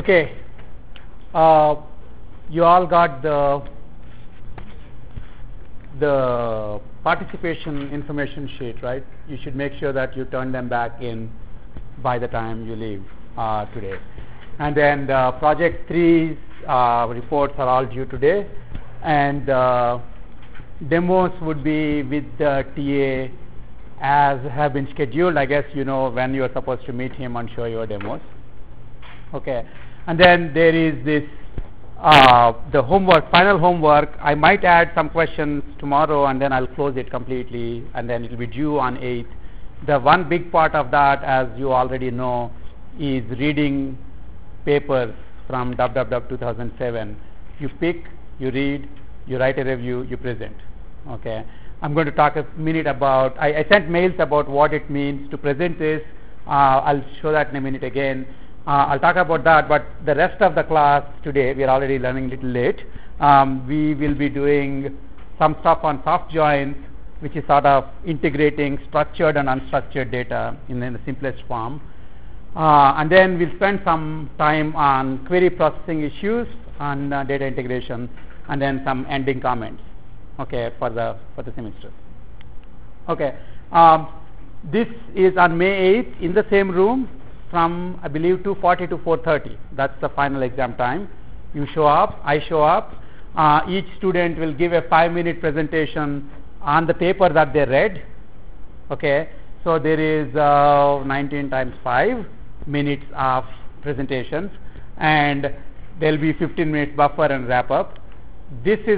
Okay, you all got the participation information sheet, right? You should make sure that you turn them back in by the time you leave today. And then the project 3's reports are all due today, and demos would be with the TA as have been scheduled. I guess you know when you are supposed to meet him and show your demos. Okay, and then there is this the homework, final homework. I might add some questions tomorrow, and then I'll close it completely, and then it will be due on 8th. The one big part of that, as you already know, is reading papers from WWW 2007. You pick, you read, you write a review, you present. Okay, I'm going to talk a minute about. I sent mails about what it means to present this. I'll show that in a minute again. I'll talk about that, but the rest of the class today, we are already learning a little late. We will be doing some stuff on soft joins, which is sort of integrating structured and unstructured data in the simplest form. And then we'll spend some time on query processing issues, on data integration, and then some ending comments, okay, for the semester. Okay, this is on May 8th in the same room from, I believe, 2:40 to 4:30. That's the final exam time. You show up, I show up. Each student will give a 5-minute presentation on the paper that they read. Okay, so there is 19 times 5 minutes of presentations, and there will be 15 minutes buffer and wrap up. This is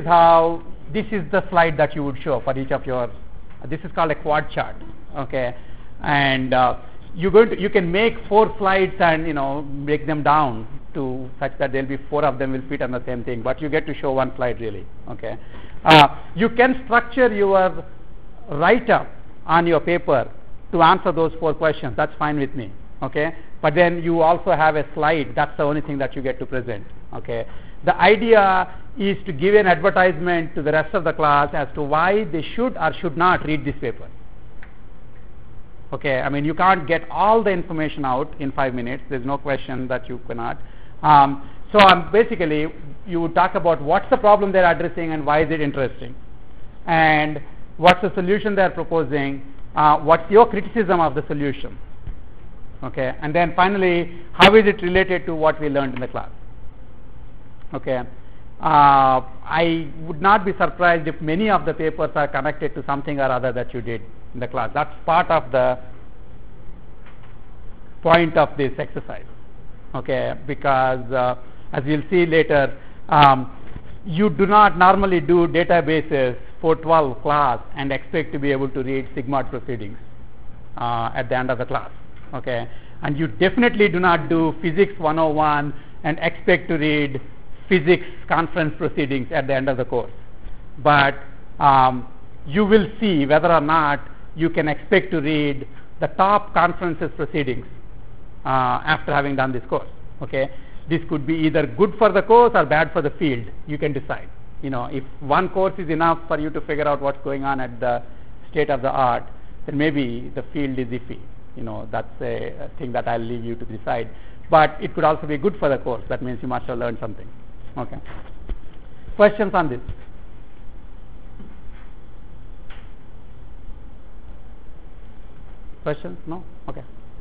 the slide that you would show for each of your. This is called a quad chart. Okay, and you can make 4 slides and break them down to such that there will be 4 of them will fit on the same thing, but you get to show 1 slide really. Okay, you can structure your write-up on your paper to answer those 4 questions. That's fine with me. Okay, but then you also have a slide. That's the only thing that you get to present. Okay, the idea is to give an advertisement to the rest of the class as to why they should or should not read this paper. Okay, I mean, you can't get all the information out in 5 minutes. There's no question that you cannot. So basically, you would talk about what's the problem they're addressing and why is it interesting, and what's the solution they're proposing, what's your criticism of the solution. Okay, and then finally, how is it related to what we learned in the class. Okay, I would not be surprised if many of the papers are connected to something or other that you did in the class. That's part of the point of this exercise. Okay, because as we'll see later, you do not normally do databases 412 class and expect to be able to read SIGMOD proceedings at the end of the class. Okay, and you definitely do not do physics 101 and expect to read physics conference proceedings at the end of the course. But you will see whether or not you can expect to read the top conferences proceedings after having done this course. Okay, this could be either good for the course or bad for the field. You can decide. If one course is enough for you to figure out what's going on at the state of the art, then maybe the field is iffy. That's a thing that I'll leave you to decide. But it could also be good for the course. That means you must have learned something. Okay. Questions on this? Questions? No? Okay.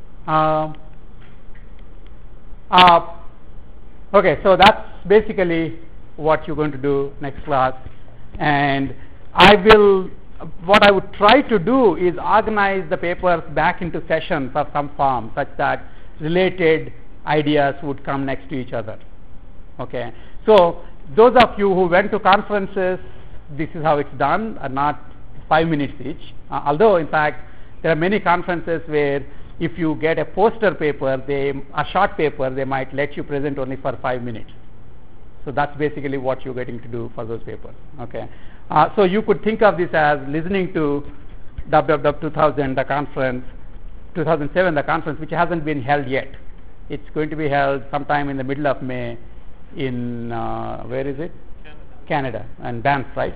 Okay, so that's basically what you're going to do next class. And what I would try to do is organize the papers back into sessions of some form such that related ideas would come next to each other. Okay, so those of you who went to conferences, this is how it's done, not 5 minutes each. Although, in fact, there are many conferences where if you get a poster paper, a short paper, they might let you present only for 5 minutes. So that's basically what you're getting to do for those papers. Okay, so you could think of this as listening to WWW 2000, the conference, 2007, the conference, which hasn't been held yet. It's going to be held sometime in the middle of May in, where is it? Canada, and Banff, right?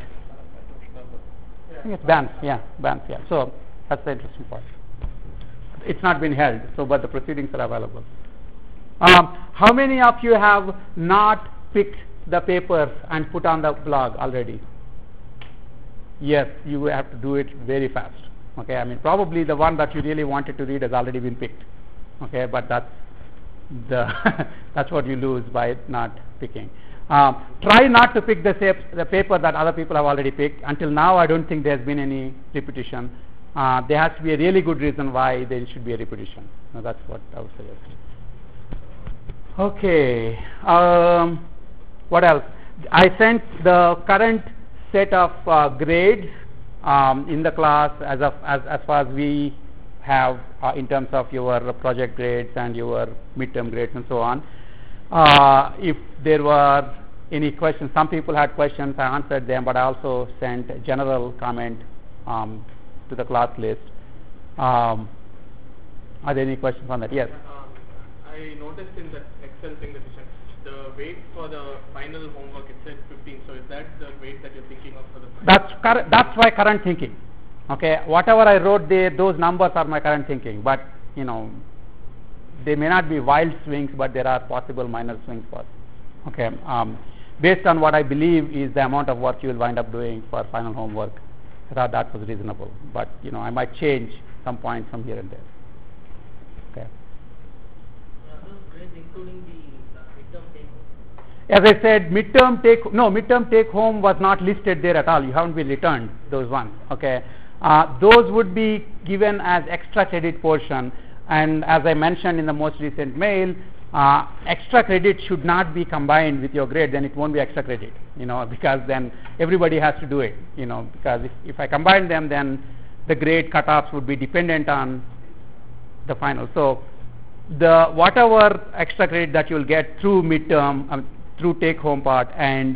I think it's Banff, yeah, Banff, yeah. So that's the interesting part. It's not been held, so but the proceedings are available. How many of you have not picked the papers and put on the blog already? Yes, you have to do it very fast. Okay, I mean probably the one that you really wanted to read has already been picked. Okay, but that's the that's what you lose by not picking. Try not to pick the paper that other people have already picked. Until now, I don't think there's been any repetition. There has to be a really good reason why there should be a repetition. Now, that's what I would suggest. Okay. What else? I sent the current set of grades in the class as far as we have in terms of your project grades and your midterm grades and so on. If there were any questions, some people had questions, I answered them, but I also sent a general comment to the class list. Are there any questions on that? Yes. I noticed in that Excel thing that you sent, the weight for the final homework, it said 15. So is that the weight that you're thinking of for the final? That's my current thinking. Okay, whatever I wrote there, those numbers are my current thinking. But they may not be wild swings, but there are possible minor swings for. Okay, based on what I believe is the amount of work you will wind up doing for final homework, I thought that was reasonable. But I might change some points from here and there. Okay. Those grades including the midterm take home? As I said, midterm take home was not listed there at all. You haven't been returned those ones. Okay, those would be given as extra credit portion. And as I mentioned in the most recent mail, extra credit should not be combined with your grade. Then it won't be extra credit. Because then everybody has to do it. Because if I combine them, then the grade cutoffs would be dependent on the final. So the whatever extra credit that you will get through midterm, through take home part and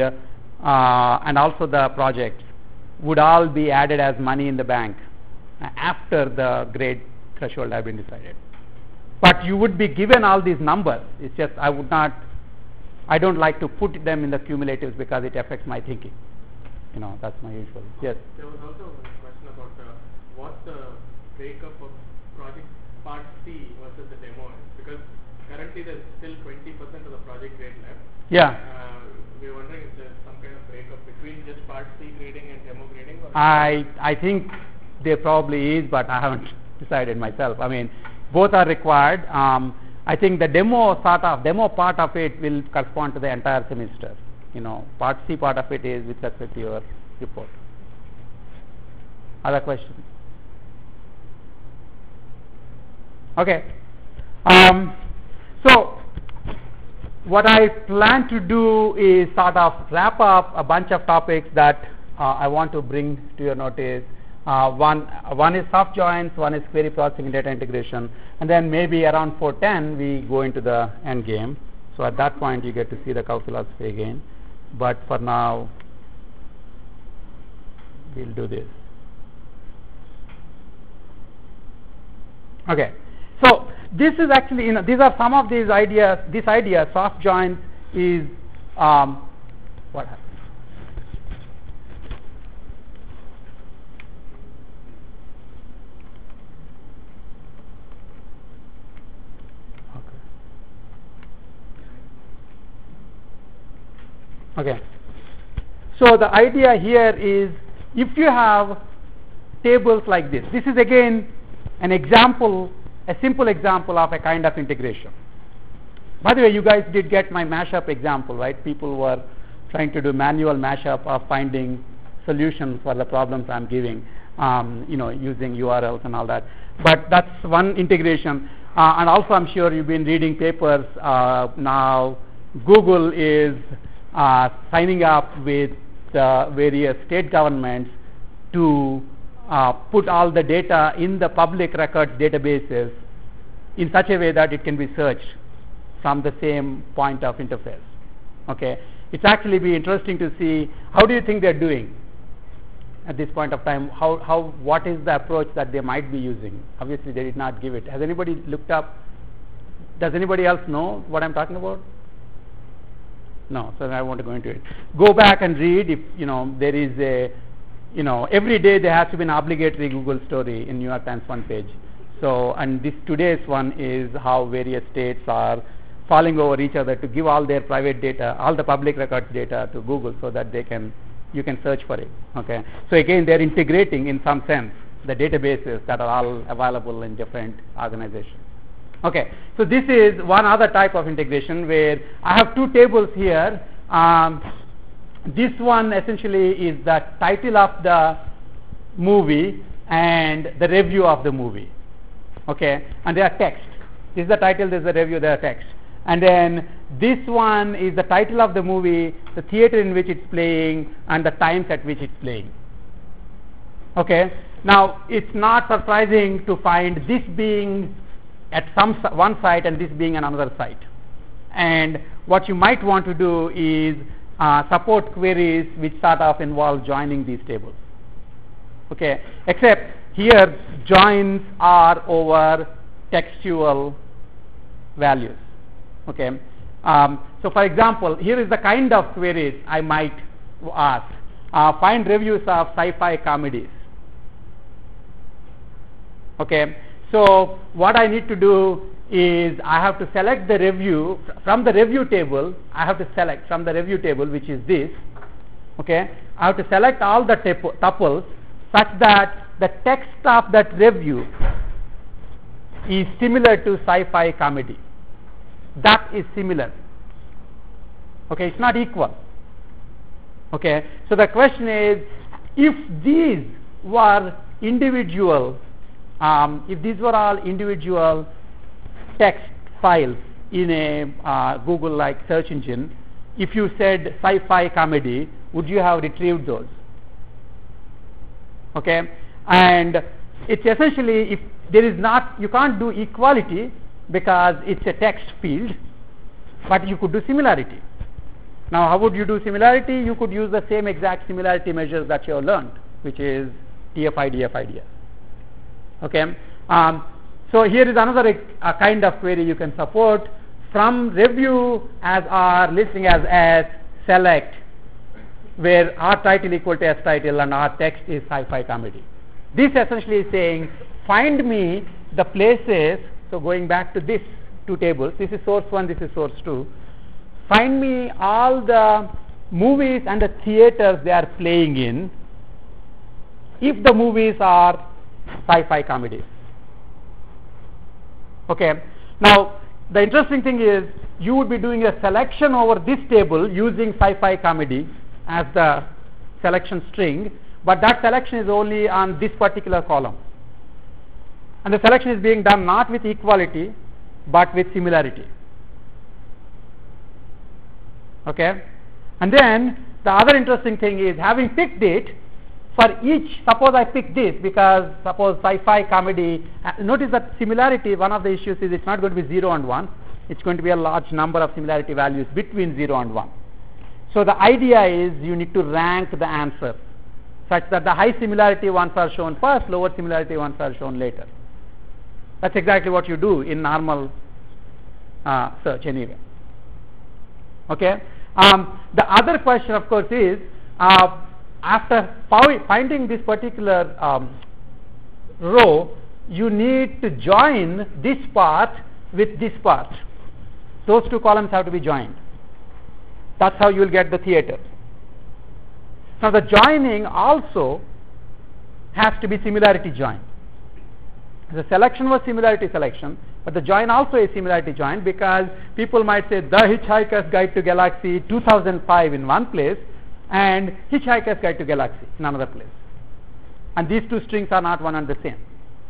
also the projects would all be added as money in the bank after the grade threshold have been decided. But you would be given all these numbers. It's just I don't like to put them in the cumulatives because it affects my thinking. That's my usual. Yes. There was also a question about what's the breakup of project part C versus the demo is, because currently there's still 20% of the project grade left. Yeah. We're wondering if there's some kind of breakup between just part C grading and demo grading. Or I think there probably is, but I haven't decided myself. I mean, both are required. I think the demo part of it will correspond to the entire semester. Part C part of it is with respect to your report. Other questions? Okay. So what I plan to do is sort of wrap up a bunch of topics that I want to bring to your notice. One is soft joins, one is query processing and data integration, and then maybe around 4:10 we go into the end game. So at that point you get to see the cow philosophy again. But for now, we'll do this. Okay. So this is actually, these are some of these ideas. This idea, soft joins, is what happens? Okay. So the idea here is if you have tables like this is again an example, a simple example of a kind of integration. By the way, you guys did get my mashup example, right? People were trying to do manual mashup of finding solutions for the problems I'm giving, using URLs and all that. But that's one integration. And also I'm sure you've been reading papers. Now Google is signing up with various state governments to put all the data in the public records databases in such a way that it can be searched from the same point of interface. Okay, it's actually be interesting to see how do you think they're doing at this point of time. What is the approach that they might be using? Obviously, they did not give it. Has anybody looked up? Does anybody else know what I'm talking about? No, so I won't go into it. Go back and read if there is a every day there has to be an obligatory Google story in New York Times front page. So and today's one is how various states are falling over each other to give all their private data, all the public records data to Google so that you can search for it. Okay. So again, they're integrating in some sense the databases that are all available in different organizations. Okay. So this is one other type of integration where I have two tables here. This one essentially is the title of the movie and the review of the movie. Okay. And they are text. This is the title, this is the review, they are text. And then this one is the title of the movie, the theater in which it's playing, and the times at which it's playing. Okay. Now, it's not surprising to find this being at one site and this being on another site. And what you might want to do is support queries which sort of involve joining these tables. Okay. Except here, joins are over textual values. Okay. So for example, here is the kind of queries I might ask. Find reviews of sci-fi comedies. Okay. So what I need to do is I have to select the review from the review table. I have to select from the review table, which is this. Okay. I have to select all the tuples such that the text of that review is similar to sci-fi comedy. That is similar. Okay, it's not equal. Okay, so the question is, if these were individual, if these were all individual text files in a Google-like search engine, if you said sci-fi comedy, would you have retrieved those? Okay, and it's essentially, if there is not, you can't do equality because it's a text field, but you could do similarity. Now, how would you do similarity? You could use the same exact similarity measures that you have learned, which is TF-IDF, IDF. Okay. So here is another kind of query you can support. From review as R, listing as S, select, where R title equal to S title and R text is sci-fi comedy. This essentially is saying, find me the places. So going back to this two tables, this is source 1, this is source 2. Find me all the movies and the theaters they are playing in if the movies are sci-fi comedies. Okay. Now, the interesting thing is you would be doing a selection over this table using sci-fi comedy as the selection string, but that selection is only on this particular column. And the selection is being done not with equality, but with similarity. Okay. And then the other interesting thing is, having picked it, for each, suppose I pick this because suppose sci-fi comedy, notice that similarity, one of the issues is it's not going to be 0 and 1, it's going to be a large number of similarity values between 0 and 1. So the idea is you need to rank the answer such that the high similarity ones are shown first, lower similarity ones are shown later. That's exactly what you do in normal search anyway. Okay. The other question, of course, is after finding this particular row, you need to join this part with this part. Those two columns have to be joined. That's how you will get the theater. Now, the joining also has to be similarity join. The selection was similarity selection, but the join also is similarity join, because people might say The Hitchhiker's Guide to Galaxy 2005 in one place and Hitchhiker's Guide to Galaxy in another place. And these two strings are not one and the same.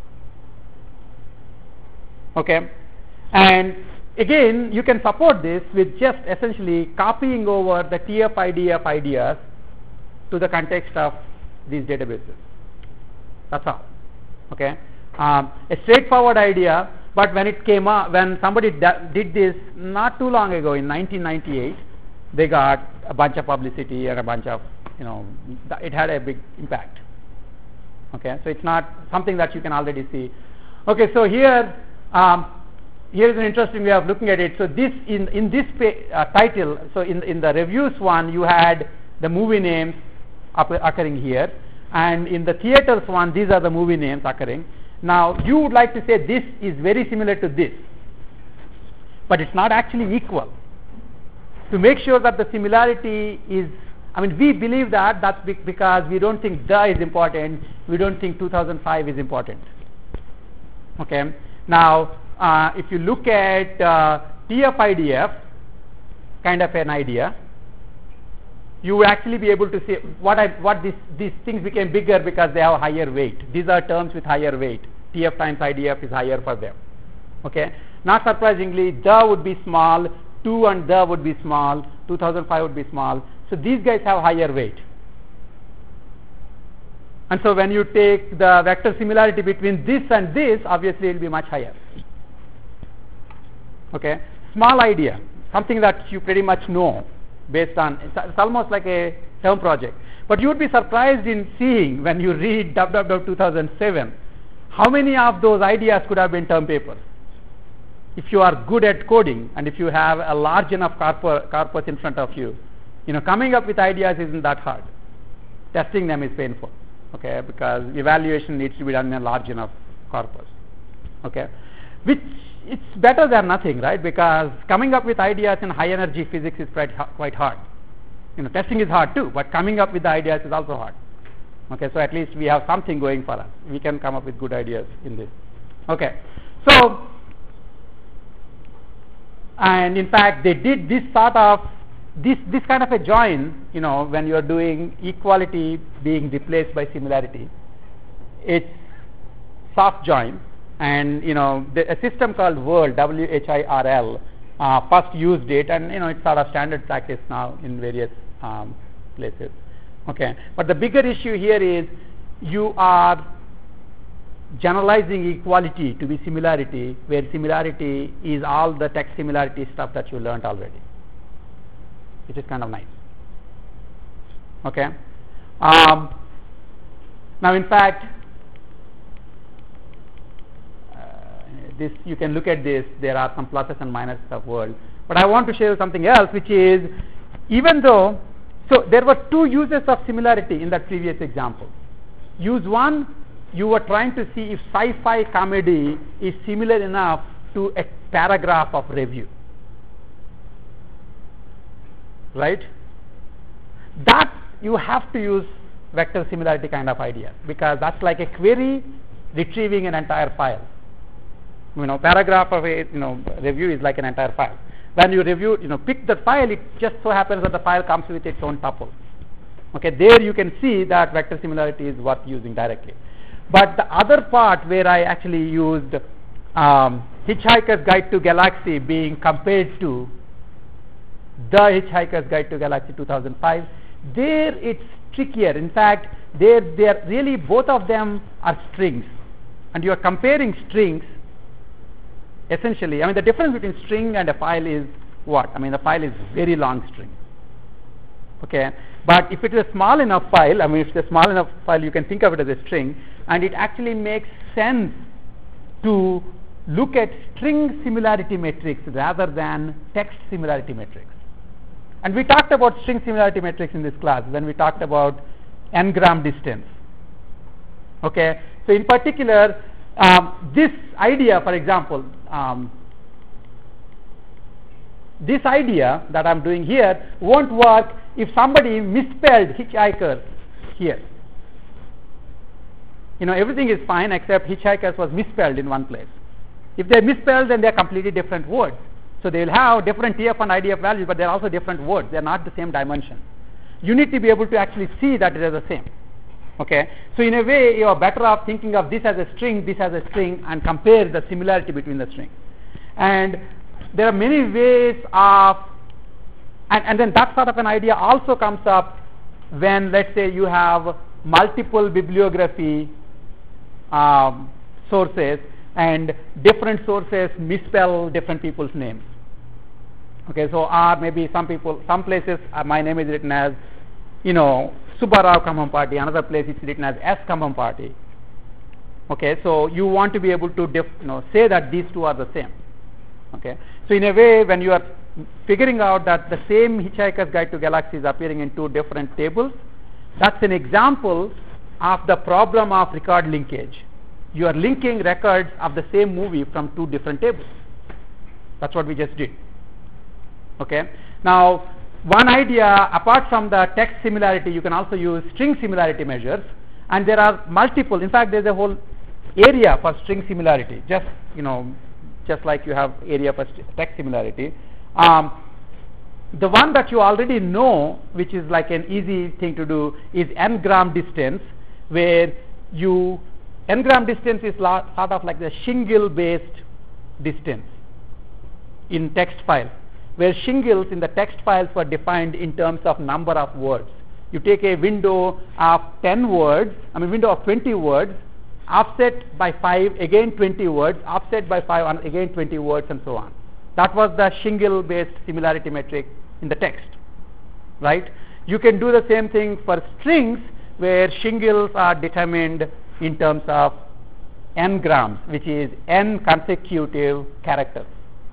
Okay. And again, you can support this with just essentially copying over the TF-IDF ideas to the context of these databases. That's all. Okay. A straightforward idea, but when it came up, when somebody did this not too long ago in 1998, they got a bunch of publicity and a bunch of, it had a big impact. Okay, so it's not something that you can already see. Okay, so here is an interesting way of looking at it. So this in this title, so in the reviews one, you had the movie names occurring here, and in the theaters one, these are the movie names occurring. Now, you would like to say this is very similar to this. but it's not actually equal. To make sure that the similarity is, we believe that that's because we don't think the is important, we don't think 2005 is important. Okay. Now, if you look at TF-IDF, kind of an idea, you will actually be able to say these things became bigger because they have higher weight. These are terms with higher weight. TF times IDF is higher for them. Okay. Not surprisingly, the would be small, 2 and the would be small, 2005 would be small. So these guys have higher weight. And so when you take the vector similarity between this and this, obviously it will be much higher. Okay. Small idea, something that you pretty much know based on, it's almost like a term project. But you would be surprised in seeing when you read WWW 2007, how many of those ideas could have been term papers. If you are good at coding and if you have a large enough corpus in front of you, coming up with ideas isn't that hard. Testing them is painful, okay, because evaluation needs to be done in a large enough corpus, okay, which it's better than nothing, right? Because coming up with ideas in high energy physics is quite hard. Testing is hard too, but coming up with the ideas is also hard. Okay, so at least we have something going for us. We can come up with good ideas in this. Okay, so, and in fact, they did this sort of, this kind of a join, when you are doing equality being replaced by similarity. It's soft join, and a system called WHIRL, WHIRL, first used it, and it's sort of standard practice now in various places. Okay, but the bigger issue here is you are generalizing equality to be similarity, where similarity is all the text similarity stuff that you learned already, which is kind of nice. Okay. Now, in fact, this you can look at this. There are some pluses and minuses of WHIRL, but I want to show you something else, which is even though. So there were two uses of similarity in that previous example. Use one, you were trying to see if sci-fi comedy is similar enough to a paragraph of review. Right? That you have to use vector similarity kind of idea, because that's like a query retrieving an entire file. Paragraph of a review is like an entire file. When you review, pick the file, it just so happens that the file comes with its own tuple. Okay, there you can see that vector similarity is worth using directly. But the other part where I actually used Hitchhiker's Guide to Galaxy being compared to the Hitchhiker's Guide to Galaxy 2005, there it's trickier. In fact, they are really, both of them are strings, and you are comparing strings. Essentially, the difference between string and a file is what? The file is very long string. Okay, but if it is a small enough file, if it's a small enough file, you can think of it as a string, and it actually makes sense to look at string similarity matrix rather than text similarity matrix. And we talked about string similarity matrix in this class when we talked about n-gram distance. Okay, so in particular, this idea, for example, this idea that I'm doing here won't work if somebody misspelled hitchhiker here. Everything is fine except hitchhikers was misspelled in one place. If they're misspelled, then they're completely different words. So they will have different TF and IDF values, but they're also different words. They're not the same dimension. You need to be able to actually see that it is the same. Okay, so in a way, you are better off thinking of this as a string, this as a string, and compare the similarity between the strings. And there are many ways of, and then that sort of an idea also comes up when, let's say, you have multiple bibliography sources, and different sources misspell different people's names. Okay, so maybe some places my name is written as, Subbarao Kambhampati, another place it's written as S Kambhampati. Okay, so you want to be able to say that these two are the same. Okay, so in a way, when you are figuring out that the same Hitchhiker's Guide to Galaxy is appearing in two different tables, that's an example of the problem of record linkage. You are linking records of the same movie from two different tables. That's what we just did. Okay. Now, one idea, apart from the text similarity, you can also use string similarity measures, and there are multiple. In fact, there's a whole area for string similarity, just like you have area for text similarity. The one that you already know, which is like an easy thing to do, is n-gram distance, where n-gram distance is sort of like the shingle-based distance in text file, where shingles in the text files were defined in terms of number of words. You take a window of 10 words, window of 20 words, offset by 5, again 20 words, offset by 5, and again 20 words, and so on. That was the shingle-based similarity metric in the text, right? You can do the same thing for strings, where shingles are determined in terms of n-grams, which is n consecutive characters.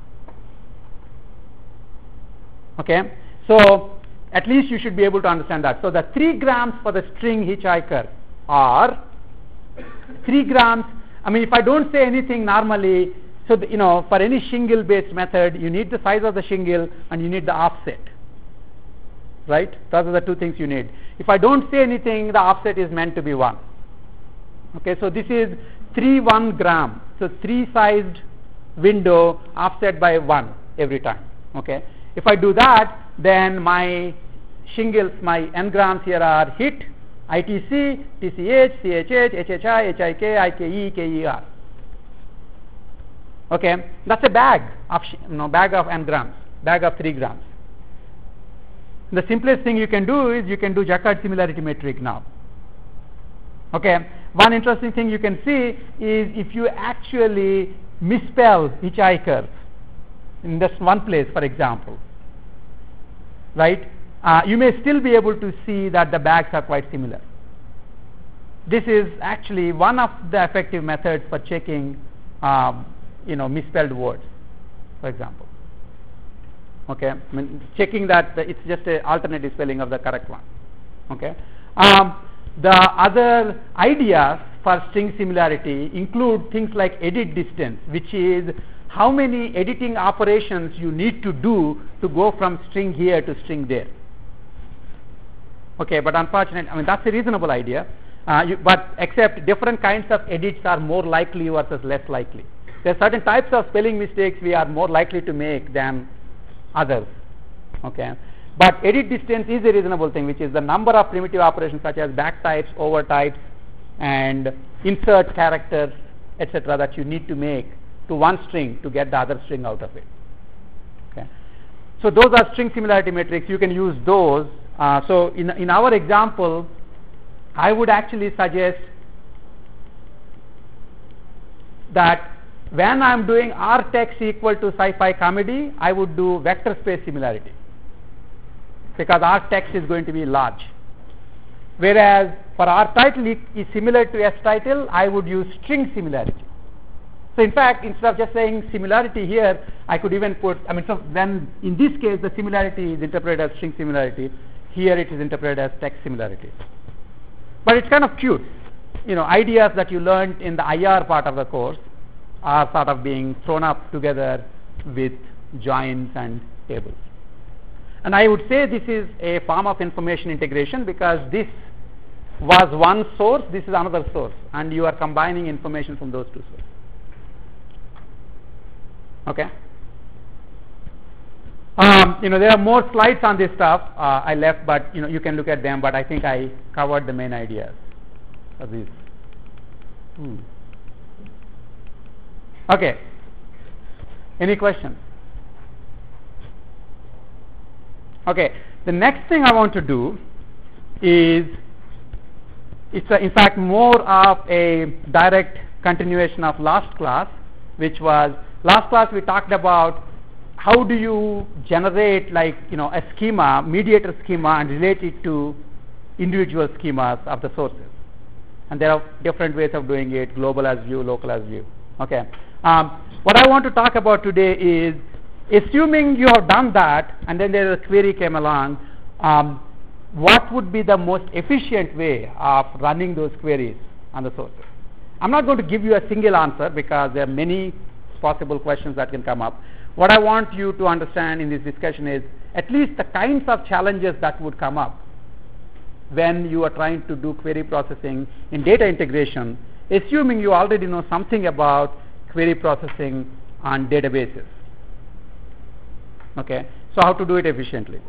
Okay, so at least you should be able to understand that. So the 3 grams for the string hitchhiker are 3 grams. If I don't say anything normally, so for any shingle based method, you need the size of the shingle and you need the offset, right? Those are the two things you need. If I don't say anything, the offset is meant to be 1. Okay, so this is 1 gram, so 3 sized window offset by 1 every time. Okay, if I do that, then my shingles, my n-grams here are hit, ITC, TCH, CHH, HHI, HIK, IKE, KER. Okay, that's a bag of n-grams, bag of 3 grams. The simplest thing you can do is you can do Jaccard similarity metric now. Okay, one interesting thing you can see is if you actually misspell hitchhiker in just one place, for example, right, you may still be able to see that the bags are quite similar. This is actually one of the effective methods for checking misspelled words, for example. Okay, checking that it's just an alternative spelling of the correct one. Okay, the other ideas for string similarity include things like edit distance, which is how many editing operations you need to do to go from string here to string there. Okay, but unfortunately, that's a reasonable idea, but except different kinds of edits are more likely versus less likely. There are certain types of spelling mistakes we are more likely to make than others. Okay, but edit distance is a reasonable thing, which is the number of primitive operations such as backtypes, overtypes, and insert characters, etc., that you need to make to one string to get the other string out of it. Okay, so those are string similarity metrics. You can use those. So in our example, I would actually suggest that when I am doing R-text equal to sci-fi comedy, I would do vector space similarity, because R-text is going to be large. Whereas for R-title is similar to S-title, I would use string similarity. So in fact, instead of just saying similarity here, I could even put, so then in this case, the similarity is interpreted as string similarity. Here it is interpreted as text similarity. But it's kind of cute. Ideas that you learned in the IR part of the course are sort of being thrown up together with joins and tables. And I would say this is a form of information integration, because this was one source, this is another source, and you are combining information from those two sources. Okay. There are more slides on this stuff I left, but you can look at them, but I think I covered the main ideas of these. Okay, any questions? Okay, the next thing I want to do is, it's in fact more of a direct continuation of last class, which was, last class we talked about how do you generate a schema, mediator schema, and relate it to individual schemas of the sources. And there are different ways of doing it, global as view, local as view. Okay. What I want to talk about today is, assuming you have done that and then there is a query came along, what would be the most efficient way of running those queries on the sources? I'm not going to give you a single answer, because there are many possible questions that can come up, what I want you to understand in this discussion is at least the kinds of challenges that would come up when you are trying to do query processing in data integration, assuming you already know something about query processing on databases. Okay, so how to do it efficiently.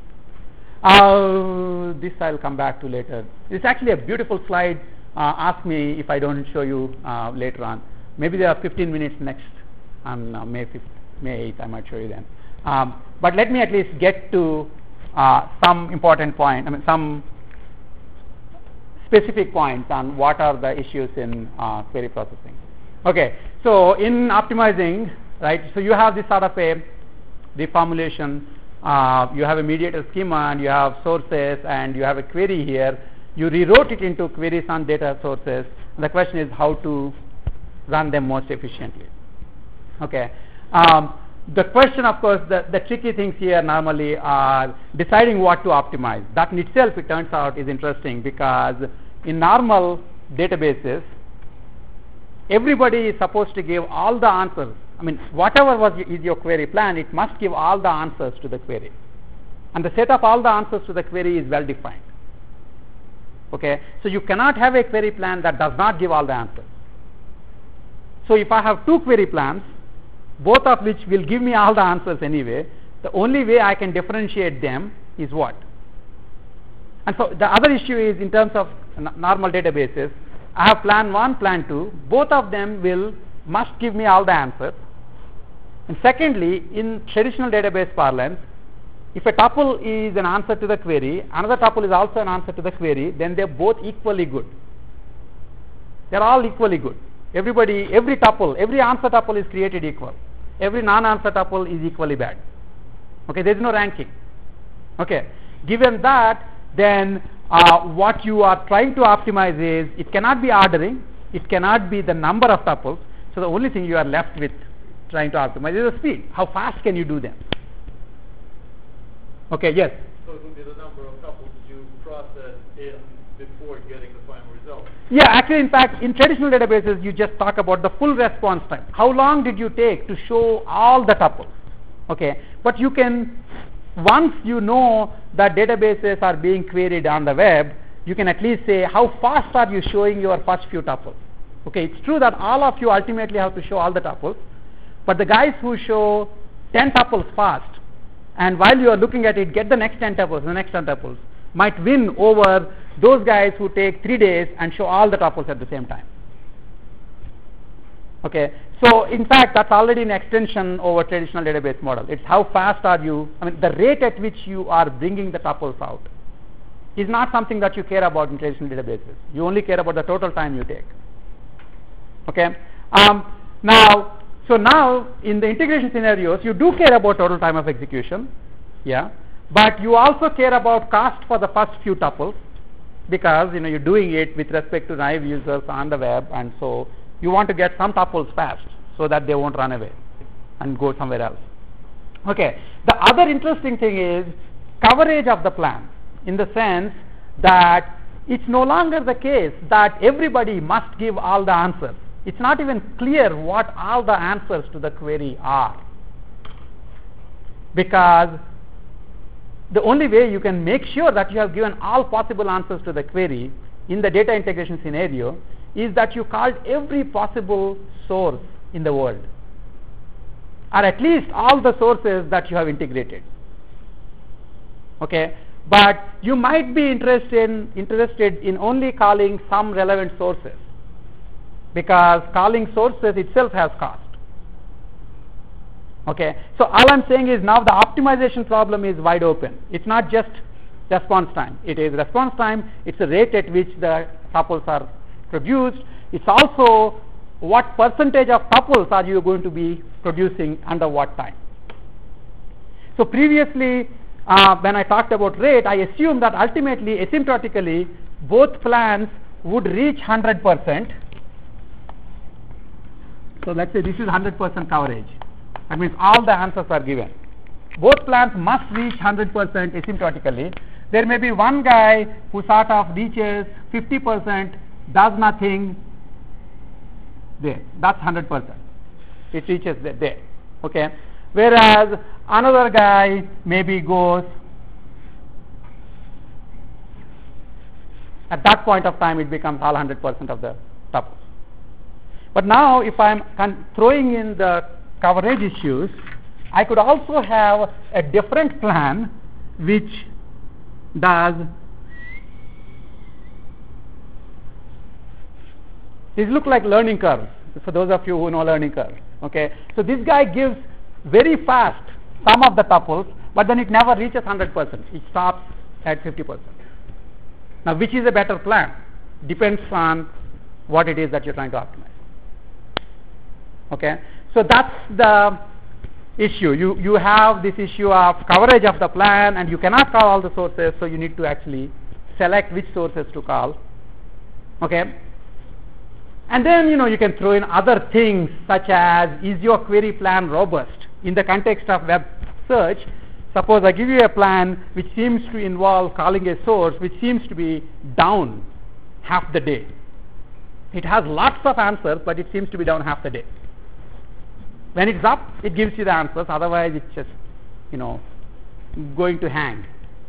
This I'll come back to later. It's actually a beautiful slide. Ask me if I don't show you later on. Maybe there are 15 minutes next on May 8th. I might show you then. But let me at least get to some important point. I mean, some specific points on what are the issues in query processing. Okay, so in optimizing, right? So you have this sort of the formulation. You have a mediator schema, and you have sources, and you have a query here. You rewrote it into queries on data sources. And the question is how to run them most efficiently. Okay. The question, of course, the tricky things here normally are deciding what to optimize. That in itself, it turns out, is interesting because in normal databases, everybody is supposed to give all the answers. I mean, whatever is your query plan, it must give all the answers to the query. And the set of all the answers to the query is well defined. Okay, so you cannot have a query plan that does not give all the answers. So if I have two query plans, both of which will give me all the answers anyway, the only way I can differentiate them is what? And so the other issue is in terms of normal databases, I have plan 1, plan 2, both of them must give me all the answers. And secondly, in traditional database parlance, if a tuple is an answer to the query, another tuple is also an answer to the query, then they're both equally good. They're all equally good. Every tuple, every answer tuple is created equal. Every non-answer tuple is equally bad. Okay, there is no ranking. Okay, given that, then what you are trying to optimize is, it cannot be ordering, it cannot be the number of tuples. So the only thing you are left with trying to optimize is the speed. How fast can you do them? Okay, yes? So it would be the number of tuples you process in before getting the final result. Yeah, actually, in fact, in traditional databases, you just talk about the full response time. How long did you take to show all the tuples? Okay, but you can, once you know that databases are being queried on the web, you can at least say how fast are you showing your first few tuples. Okay, it's true that all of you ultimately have to show all the tuples, but the guys who show 10 tuples fast, and while you are looking at it, get the next 10 tuples, the next 10 tuples, might win over those guys who take 3 days and show all the tuples at the same time. Okay, so in fact, that's already an extension over traditional database model. It's how fast are you, I mean, the rate at which you are bringing the tuples out is not something that you care about in traditional databases. You only care about the total time you take. Okay, now in the integration scenarios, you do care about total time of execution, yeah, but you also care about cost for the first few tuples, because you're doing it with respect to naive users on the web, and so you want to get some tuples fast so that they won't run away and go somewhere else. Okay, the other interesting thing is coverage of the plan, in the sense that it's no longer the case that everybody must give all the answers. It's not even clear what all the answers to the query are, because the only way you can make sure that you have given all possible answers to the query in the data integration scenario is that you called every possible source in the world, or at least all the sources that you have integrated. Okay, but you might be interested in only calling some relevant sources, because calling sources itself has cost. Okay, so all I'm saying is now the optimization problem is wide open. It's not just response time. It is response time, it's the rate at which the tuples are produced. It's also what percentage of tuples are you going to be producing under what time. So previously, when I talked about rate, I assumed that ultimately, asymptotically, both plans would reach 100%. So let's say this is 100% coverage. That means all the answers are given. Both plans must reach 100% asymptotically. There may be one guy who sort of reaches 50%, does nothing, there. That's 100%. It reaches there. Okay. whereas another guy maybe goes, at that point of time it becomes all 100% of the tuples. But now if I'm throwing in the coverage issues, I could also have a different plan which does, these look like learning curves for those of you who know learning curves. Okay, so this guy gives very fast some of the tuples, but then it never reaches 100%. It stops at 50%. Now, which is a better plan? Depends on what it is that you're trying to optimize. Okay, so that's the issue. You have this issue of coverage of the plan, and you cannot call all the sources, so you need to actually select which sources to call. Okay, and then you can throw in other things such as, is your query plan robust? In the context of web search, suppose I give you a plan which seems to involve calling a source which seems to be down half the day. It has lots of answers, but it seems to be down half the day. When it's up, it gives you the answers, otherwise it's just going to hang.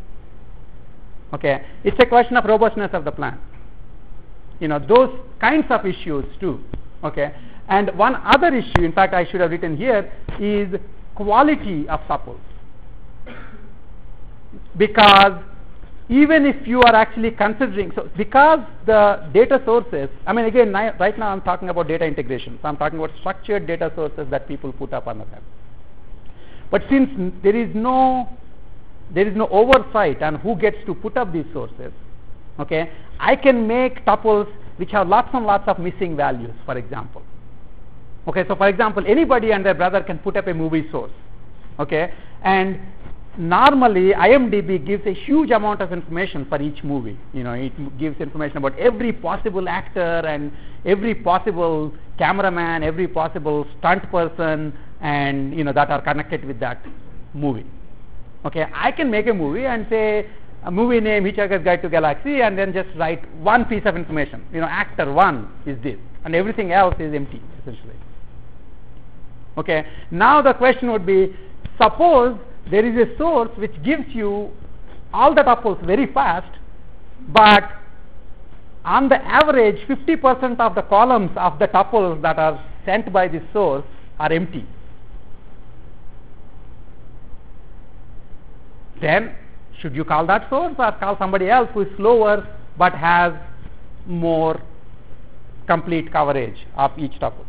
Okay, it's a question of robustness of the plan. Those kinds of issues too. Okay, and one other issue, in fact I should have written here, is quality of tuples. Because even if you are actually considering, so because the data sources, I mean again right now I'm talking about data integration, so I'm talking about structured data sources that people put up on the web. But since there is no oversight on who gets to put up these sources, okay, I can make tuples which have lots and lots of missing values, for example. Okay, so for example, anybody and their brother can put up a movie source. Okay, and normally IMDb gives a huge amount of information for each movie. It gives information about every possible actor and every possible cameraman, every possible stunt person, and that are connected with that movie. Okay, I can make a movie and say a movie name Hitchhiker's Guide to Galaxy, and then just write one piece of information. Actor 1 is this, and everything else is empty essentially. Okay, now the question would be, suppose there is a source which gives you all the tuples very fast, but on the average 50% of the columns of the tuples that are sent by this source are empty. Then should you call that source or call somebody else who is slower but has more complete coverage of each tuple?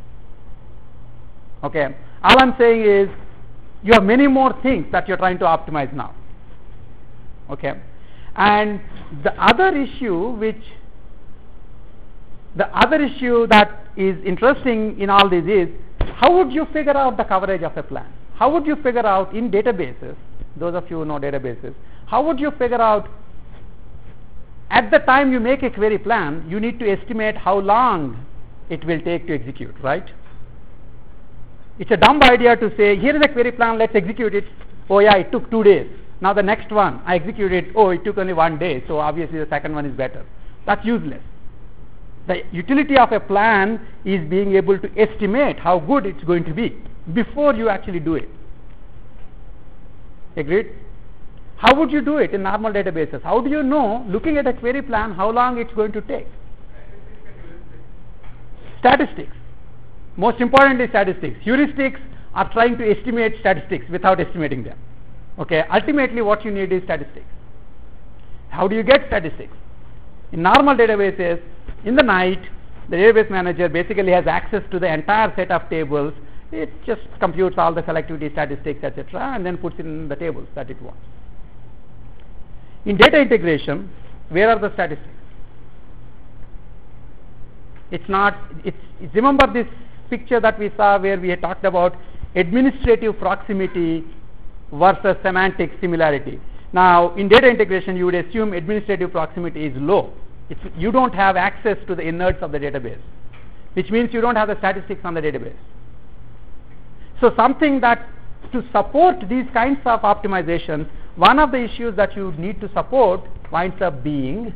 Okay, all I'm saying is you have many more things that you're trying to optimize now. Okay, and the other issue that is interesting in all this is, how would you figure out the coverage of a plan? How would you figure out in databases, those of you who know databases, how would you figure out at the time you make a query plan, you need to estimate how long it will take to execute, right? It's a dumb idea to say, here is a query plan, let's execute it. Oh yeah, it took 2 days. Now the next one, I executed, oh, it took only 1 day, so obviously the second one is better. That's useless. The utility of a plan is being able to estimate how good it's going to be before you actually do it. Agreed? How would you do it in normal databases? How do you know, looking at a query plan, how long it's going to take? Statistics. Most importantly, statistics. Heuristics are trying to estimate statistics without estimating them. Okay, ultimately what you need is statistics. How do you get statistics? In normal databases, in the night, the database manager basically has access to the entire set of tables. It just computes all the selectivity statistics, etc., and then puts in the tables that it wants. In data integration, where are the statistics? Remember this picture that we saw where we had talked about administrative proximity versus semantic similarity. Now, in data integration, you would assume administrative proximity is low. You don't have access to the innards of the database, which means you don't have the statistics on the database. So something that to support these kinds of optimizations, one of the issues that you need to support winds up being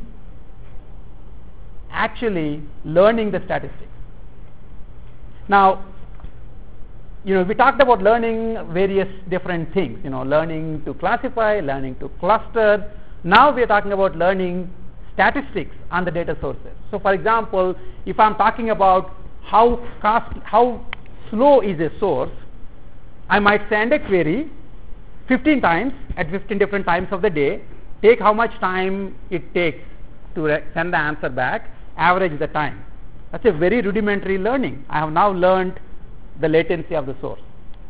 actually learning the statistics. Now, we talked about learning various different things, learning to classify, learning to cluster. Now we are talking about learning statistics on the data sources. So for example, if I'm talking about how slow is a source, I might send a query 15 times at 15 different times of the day, take how much time it takes to send the answer back, average the time. That's a very rudimentary learning. I have now learned the latency of the source.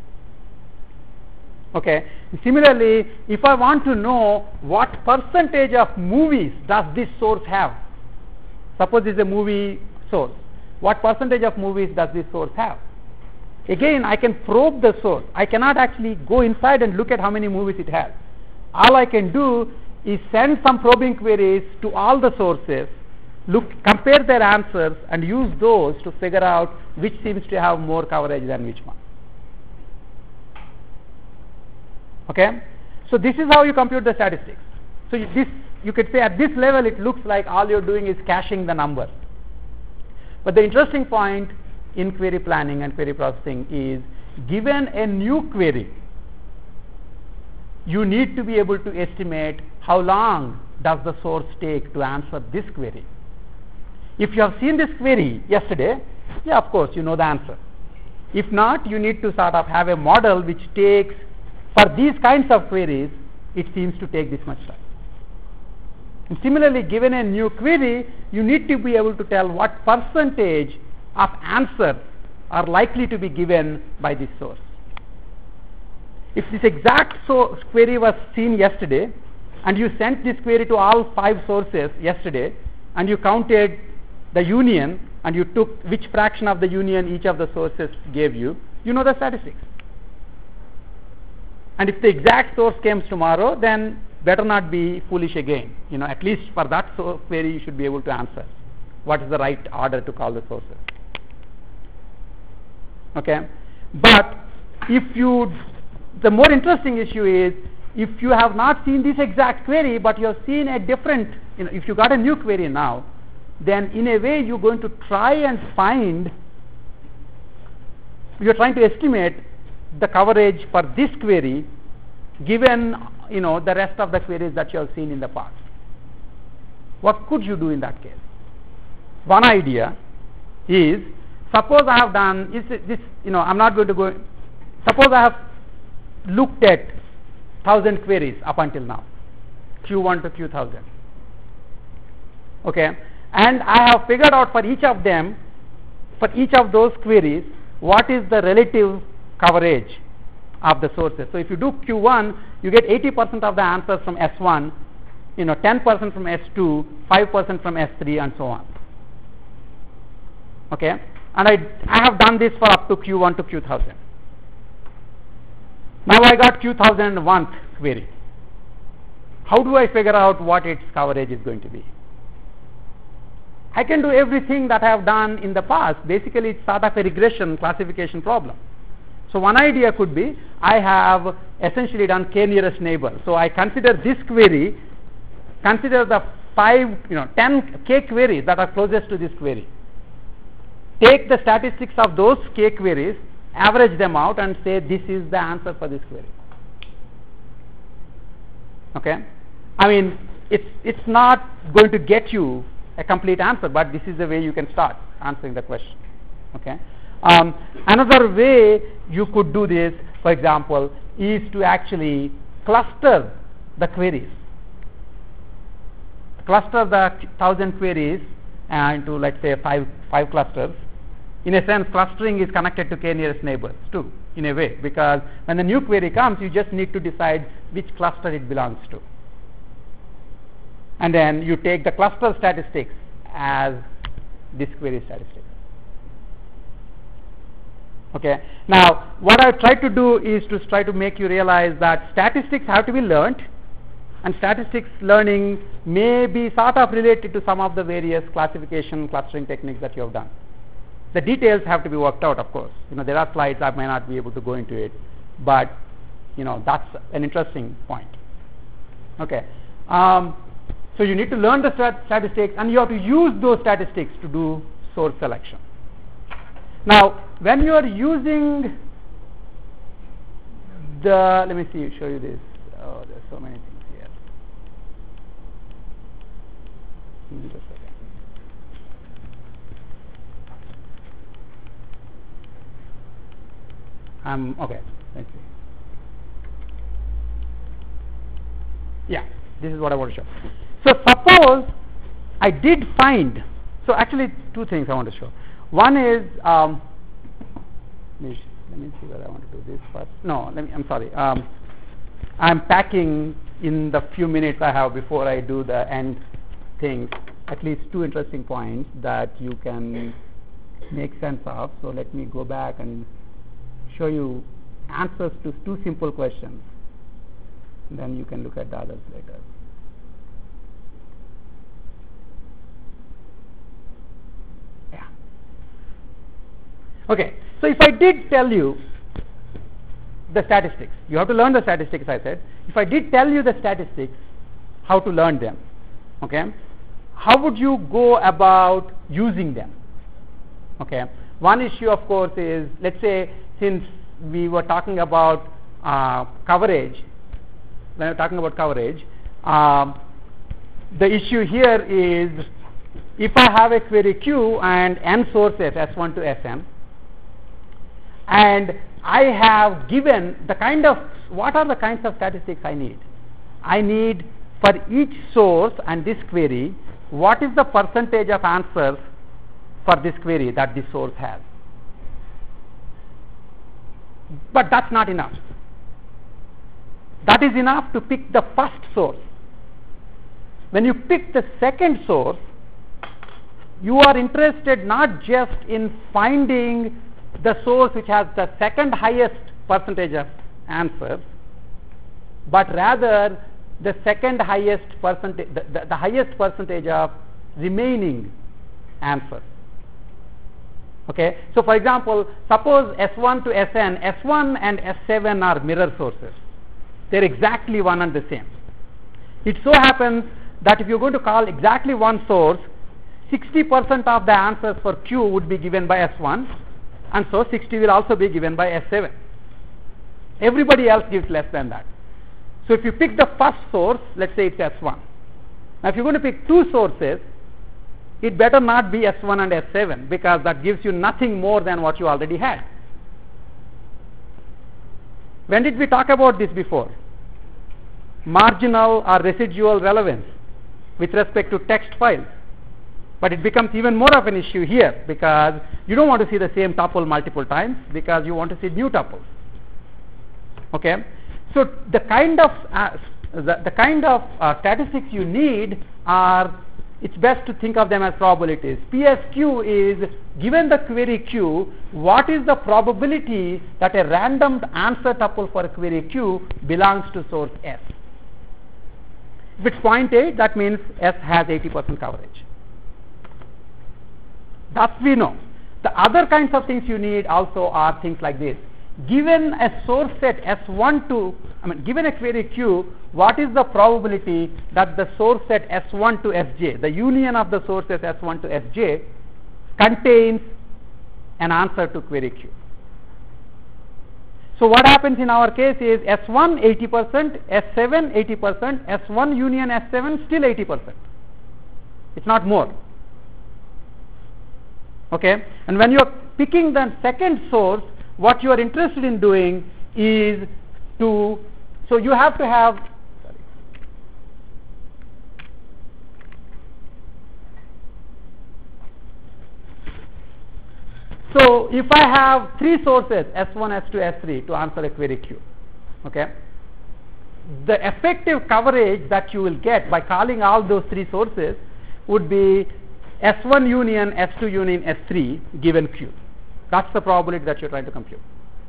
Okay. Similarly, if I want to know what percentage of movies does this source have, suppose this is a movie source, what percentage of movies does this source have? Again, I can probe the source. I cannot actually go inside and look at how many movies it has. All I can do is send some probing queries to all the sources, compare their answers, and use those to figure out which seems to have more coverage than which one. Okay? So this is how you compute the statistics. So you could say at this level it looks like all you're doing is caching the number. But the interesting point in query planning and query processing is, given a new query, you need to be able to estimate how long does the source take to answer this query. If you have seen this query yesterday, yeah, of course, you know the answer. If not, you need to sort of have a model which takes, for these kinds of queries, it seems to take this much time. And similarly, given a new query, you need to be able to tell what percentage of answers are likely to be given by this source. If this exact query was seen yesterday, and you sent this query to all 5 sources yesterday, and you counted the union, and you took which fraction of the union each of the sources gave you, you know the statistics. And if the exact source comes tomorrow, then better not be foolish again. At least for that query, you should be able to answer what is the right order to call the sources. Okay? But the more interesting issue is, if you have not seen this exact query, but you have seen a different, if you got a new query now, then in a way you're going to try and you're trying to estimate the coverage for this query given, the rest of the queries that you have seen in the past. What could you do in that case? One idea is, suppose I have done, I'm not going to go, suppose I have looked at 1,000 queries up until now, Q1 to Q1000. Okay, and I have figured out for each of them, for each of those queries, what is the relative coverage of the sources. So if you do Q1, you get 80% of the answers from S1, 10% from S2, 5% from S3, and so on. Okay, and I have done this for up to Q1 to Q1000. Now I got Q1001th query. How do I figure out what its coverage is going to be? I can do everything that I have done in the past. Basically, it's sort of a regression classification problem. So one idea could be, I have essentially done k nearest neighbor. So I consider this query, consider the 10 k queries that are closest to this query. Take the statistics of those k queries, average them out, and say this is the answer for this query. Okay? I mean, it's not going to get you a complete answer, but this is the way you can start answering the question. Okay? Another way you could do this, for example, is to actually cluster the queries. Cluster the 1,000 queries into, let's say, five clusters. In a sense, clustering is connected to k nearest neighbors too, in a way, because when the new query comes, you just need to decide which cluster it belongs to. And then you take the cluster statistics as this query statistics. Okay. Now, what I try to do is to try to make you realize that statistics have to be learned, and statistics learning may be sort of related to some of the various classification, clustering techniques that you have done. The details have to be worked out, of course. There are slides, I may not be able to go into it, but that's an interesting point. Okay. So you need to learn the statistics, and you have to use those statistics to do source selection. Now, when you are using let me see, show you this. Oh, there's so many things here. Just a second. Okay, let's see. Yeah, this is what I want to show. So suppose I did find, so actually two things I want to show. One is, let me see whether I want to do this first. No, I'm sorry. I'm packing in the few minutes I have before I do the end things, at least two interesting points that you can make sense of. So let me go back and show you answers to two simple questions. Then you can look at the others later. Yeah. Okay, so if I did tell you the statistics, you have to learn the statistics, I said. If I did tell you the statistics, how to learn them, okay, how would you go about using them? Okay, one issue of course is, let's say since we were talking about coverage, when we're talking about coverage, the issue here is if I have a query Q and n sources S1 to Sn, and I have given the kind of, what are the kinds of statistics I need? I need for each source and this query, what is the percentage of answers for this query that this source has? But that's not enough. That is enough to pick the first source. When you pick the second source, you are interested not just in finding the source which has the second highest percentage of answers, but rather the second highest percentage, the highest percentage of remaining answers. Okay, so for example, suppose S1 to Sn, S1 and S7 are mirror sources. They're exactly one and the same. It so happens that if you're going to call exactly one source, 60% of the answers for Q would be given by S1, and so 60 will also be given by S7. Everybody else gives less than that. So if you pick the first source, let's say it's S1. Now if you're going to pick two sources, it better not be S1 and S7, because that gives you nothing more than what you already had. When did we talk about this before? Marginal or residual relevance with respect to text files. But it becomes even more of an issue here, because you don't want to see the same tuple multiple times, because you want to see new tuples. Okay, so the kind of statistics you need are, it's best to think of them as probabilities. PSQ is, given the query Q, what is the probability that a random answer tuple for a query Q belongs to source S? If it's 0.8, that means S has 80% coverage. That we know. The other kinds of things you need also are things like this. Given a source set S1 to, given a query Q, what is the probability that the source set S1 to Sj, the union of the sources S1 to Sj, contains an answer to query Q? So what happens in our case is S1 80%, S7 80%, S1 union S7 still 80%. It's not more. Okay, and when you are picking the second source, what you are interested in doing is to, so you have to have, so if I have three sources, S1, S2, S3, to answer a query Q, okay, the effective coverage that you will get by calling all those three sources would be S1 union, S2 union, S3 given Q. That's the probability that you're trying to compute.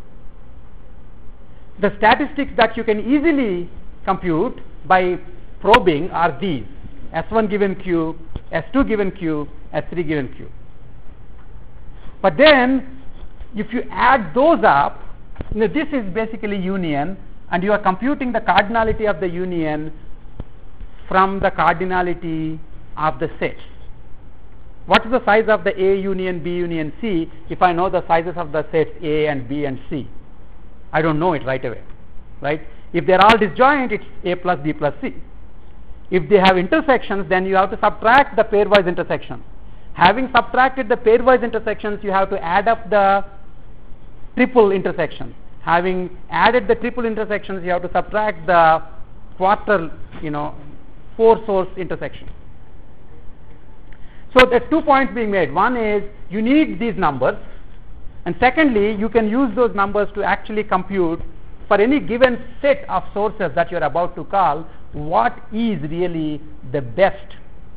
The statistics that you can easily compute by probing are these: S1 given Q, S2 given Q, S3 given Q. But then if you add those up, this is basically union, and you are computing the cardinality of the union from the cardinality of the sets. What is the size of the A union, B union, C if I know the sizes of the sets A and B and C? I don't know it right away. right? If they're all disjoint, it's A plus B plus C. If they have intersections, then you have to subtract the pairwise intersection. Having subtracted the pairwise intersections, you have to add up the triple intersections. Having added the triple intersections, you have to subtract the quarter, 4 source intersection. So there are 2 points being made. One is you need these numbers, and secondly, you can use those numbers to actually compute for any given set of sources that you are about to call, what is really the best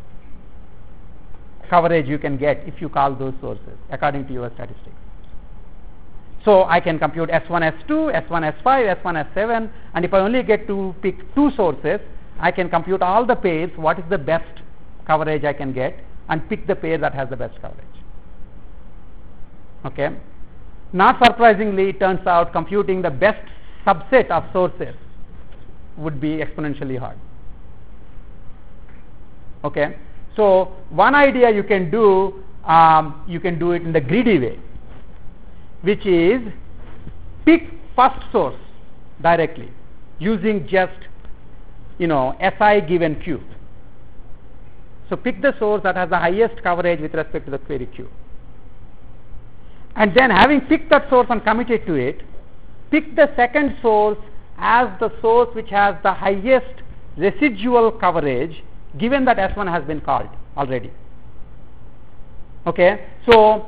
coverage you can get if you call those sources according to your statistics. So I can compute S1, S2, S1, S5, S1, S7, and if I only get to pick 2 sources, I can compute all the pairs, what is the best coverage I can get, and pick the pair that has the best coverage. Okay. Not surprisingly, it turns out computing the best subset of sources would be exponentially hard. Okay. So one idea you can do it in the greedy way, which is pick first source directly using just SI given Q. So pick the source that has the highest coverage with respect to the query Q. And then having picked that source and committed to it, pick the second source as the source which has the highest residual coverage, given that S1 has been called already. Okay. So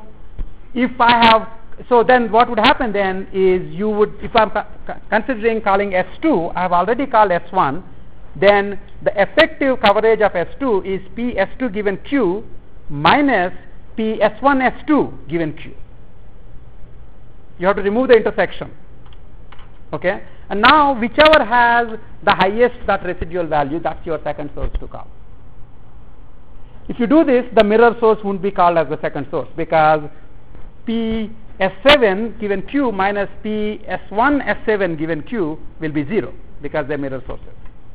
then what would happen then is if I'm considering calling S2, I have already called S1, then the effective coverage of S2 is P S2 given Q minus P S1 S2 given Q. You have to remove the intersection. Okay. And now whichever has the highest that residual value, that's your second source to call. If you do this, the mirror source won't be called as the second source, because P S7 given Q minus P S1 S7 given Q will be 0, because they're mirror sources.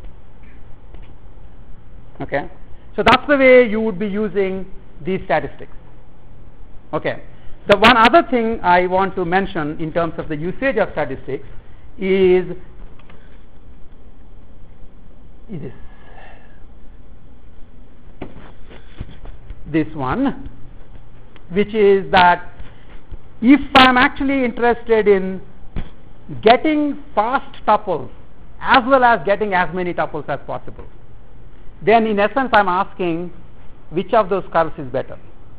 Okay. So that's the way you would be using these statistics. Okay. The one other thing I want to mention in terms of the usage of statistics is this one, which is that if I am actually interested in getting fast tuples as well as getting as many tuples as possible, then in essence I am asking which of those curves is better.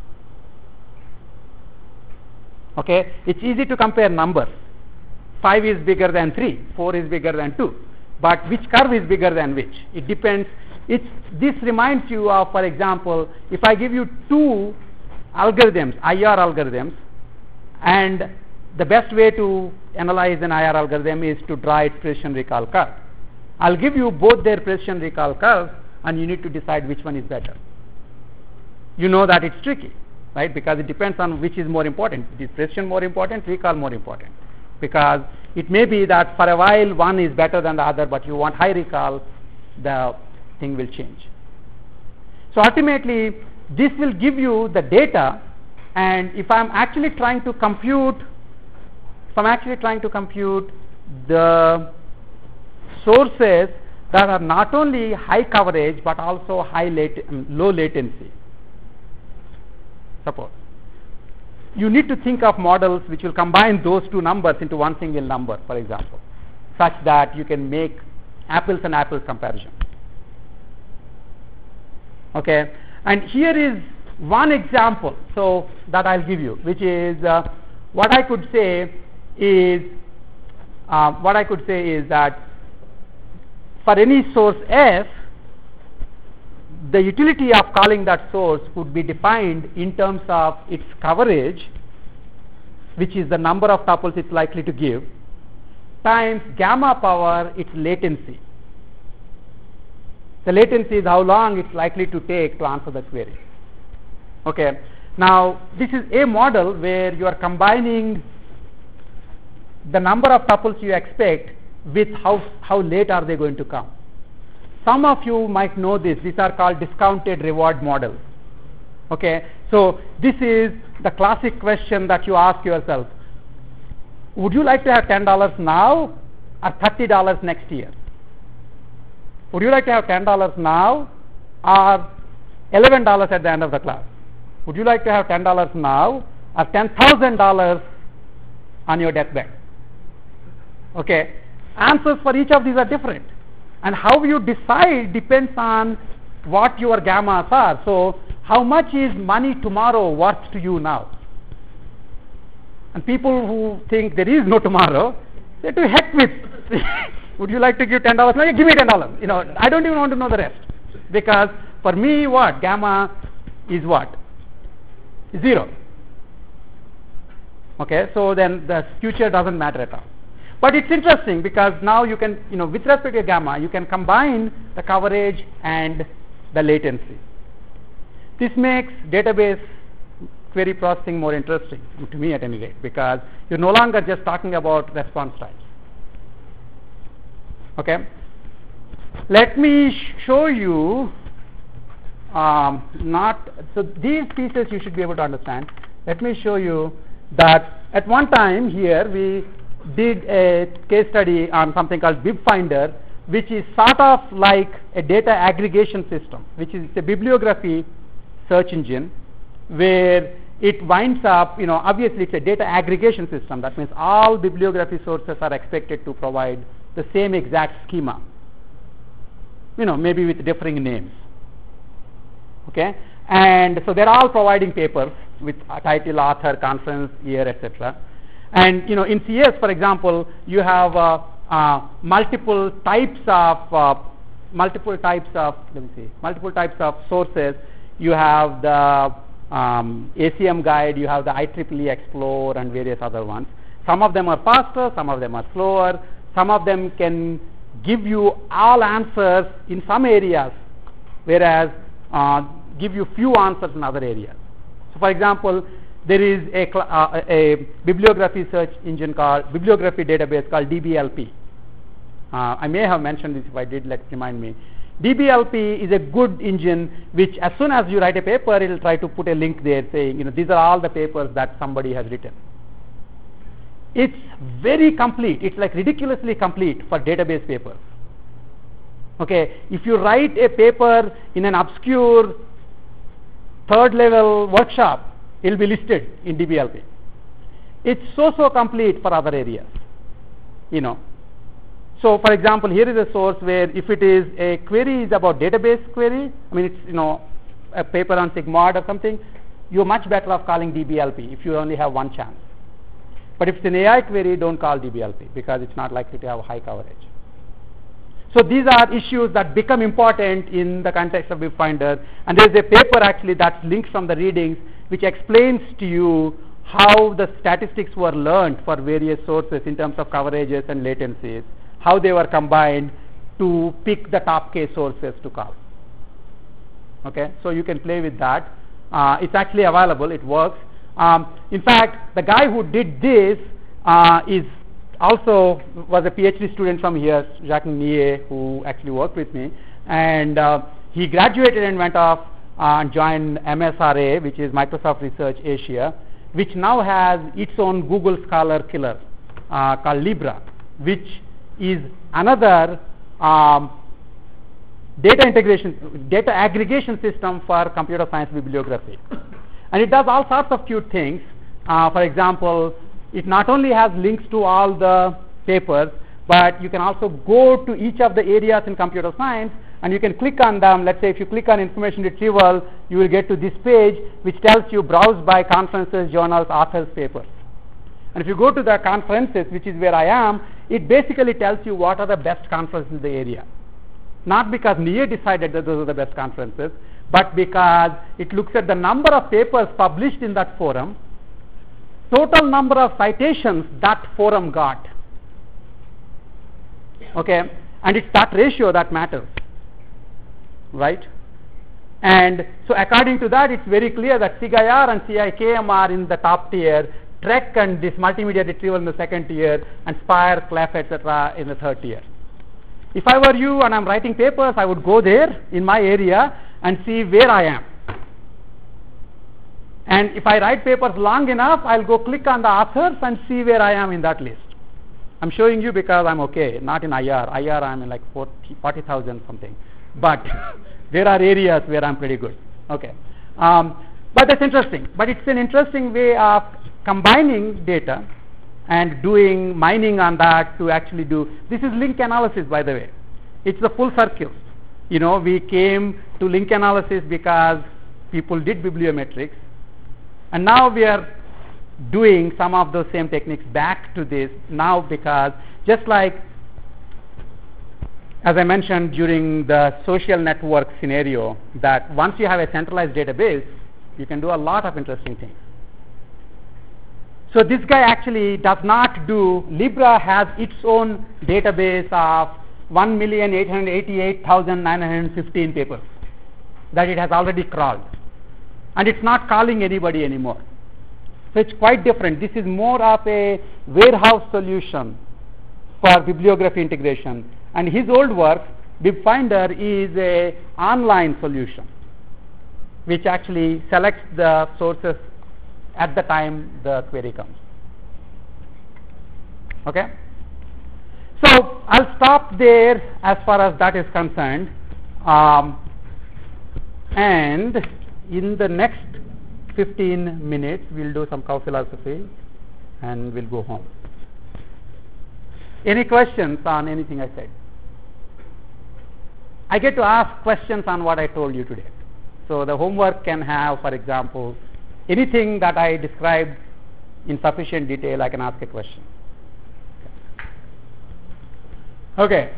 Okay, it's easy to compare numbers. 5 is bigger than 3, 4 is bigger than 2, but which curve is bigger than which? It depends. This reminds you of, for example, if I give you 2 algorithms, IR algorithms, and the best way to analyze an IR algorithm is to draw its precision recall curve. I'll give you both their precision recall curves, and you need to decide which one is better. You know that it's tricky, right? Because it depends on which is more important. Is precision more important, recall more important? Because it may be that for a while one is better than the other, but you want high recall, the thing will change. So ultimately, this will give you the data, and if I'm actually trying to compute the sources that are not only high coverage but also low latency, suppose you need to think of models which will combine those 2 numbers into one single number, for example, such that you can make apples and apples comparison. Okay, and here is one example so that I'll give you, which is what I could say is that for any source F, the utility of calling that source would be defined in terms of its coverage, which is the number of tuples it's likely to give, times gamma power its latency. The latency is how long it's likely to take to answer the query. Okay. Now, this is a model where you are combining the number of tuples you expect with how late are they going to come. Some of you might know this. These are called discounted reward models. Okay. So this is the classic question that you ask yourself. Would you like to have $10 now, or $30 next year? Would you like to have $10 now or $11 at the end of the class? Would you like to have $10 now or $10,000 on your deathbed? Okay, answers for each of these are different, and how you decide depends on what your gammas are. So how much is money tomorrow worth to you now? And people who think there is no tomorrow, say to heck with. Would you like to give $10? No, give me $10. I don't even want to know the rest, because for me, what gamma is what? 0. Okay, so then the future doesn't matter at all. But it's interesting because now you can, with respect to gamma, you can combine the coverage and the latency. This makes database query processing more interesting, to me at any rate, because you're no longer just talking about response times. Okay, let me show you. So these pieces you should be able to understand. Let me show you that at one time here we did a case study on something called BibFinder, which is sort of like a data aggregation system, which is a bibliography search engine where it winds up, obviously it's a data aggregation system. That means all bibliography sources are expected to provide the same exact schema, maybe with differing names. Okay, and so they're all providing papers with a title, author, conference, year, etc. And in CS, for example, you have multiple types of sources. You have the ACM guide, you have the IEEE Explore, and various other ones. Some of them are faster, some of them are slower. Some of them can give you all answers in some areas, whereas give you few answers in other areas. So, for example, there is a bibliography search engine bibliography database called DBLP. I may have mentioned this. If I did, remind me. DBLP is a good engine which, as soon as you write a paper, it will try to put a link there saying, these are all the papers that somebody has written. It's very complete. It's like ridiculously complete for database papers. Okay, if you write a paper in an obscure third level workshop, it will be listed in DBLP. It's so complete for other areas. So, for example, here is a source where if it is a query is about database query, it's a paper on Sigmod or something, you're much better off calling DBLP if you only have one chance. But if it's an AI query, don't call DBLP because it's not likely to have high coverage. So these are issues that become important in the context of BibFinder, and there is a paper actually that's linked from the readings which explains to you how the statistics were learned for various sources in terms of coverages and latencies, how they were combined to pick the top case sources to call. Okay, so you can play with that. It's actually available. It works. In fact, the guy who did this was a PhD student from here, Jacques Nier, who actually worked with me, and he graduated and went off and joined MSRA, which is Microsoft Research Asia, which now has its own Google Scholar killer called Libra, which is another data aggregation system for computer science bibliography. And it does all sorts of cute things. For example, it not only has links to all the papers, but you can also go to each of the areas in computer science and you can click on them. Let's say if you click on information retrieval, you will get to this page which tells you browse by conferences, journals, authors, papers. And if you go to the conferences, which is where I am, it basically tells you what are the best conferences in the area. Not because NIA decided that those are the best conferences, but because it looks at the number of papers published in that forum, total number of citations that forum got. Okay, and it's that ratio that matters, right? And so according to that, it's very clear that SIG-IR and CIKM are in the top tier, Trek and this multimedia retrieval in the second tier, and Spire, Clef, etc. in the third tier. If I were you and I'm writing papers, I would go there in my area and see where I am. And if I write papers long enough, I'll go click on the authors and see where I am in that list. I'm showing you because I'm okay, not in IR. IR I'm in like 40,000 something. But there are areas where I'm pretty good. Okay. But that's interesting. But it's an interesting way of combining data and doing mining on that to actually do. This is link analysis, by the way. It's the full circle. We came to link analysis because people did bibliometrics. And now we are doing some of those same techniques back to this now, because just like as I mentioned during the social network scenario, that once you have a centralized database, you can do a lot of interesting things. So this guy actually does not do, Libra has its own database of 1,888,915 papers that it has already crawled. And it's not calling anybody anymore. So it's quite different. This is more of a warehouse solution for bibliography integration. And his old work, BibFinder, is a online solution which actually selects the sources at the time the query comes. Okay? So I'll stop there as far as that is concerned. And in the next 15 minutes, we'll do some cow philosophy and we'll go home. Any questions on anything I said? I get to ask questions on what I told you today. So the homework can have, for example, anything that I described in sufficient detail, I can ask a question. Okay.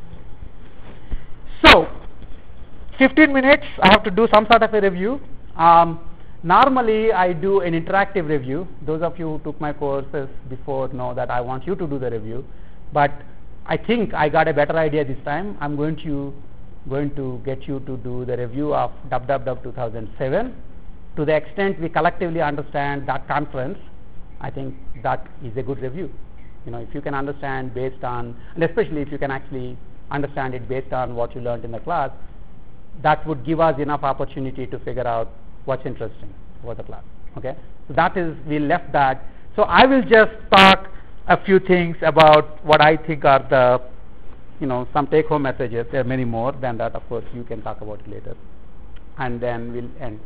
So, 15 minutes, I have to do some sort of a review. Normally, I do an interactive review. Those of you who took my courses before know that I want you to do the review. But I think I got a better idea this time. I'm going to get you to do the review of WWW 2007. To the extent we collectively understand that conference, I think that is a good review. If you can understand based on, and especially if you can actually understand it based on what you learned in the class, that would give us enough opportunity to figure out what's interesting about the class. Okay? So that is, we left that. So I will just talk a few things about what I think are the, some take-home messages. There are many more than that. Of course, you can talk about it later. And then we'll end.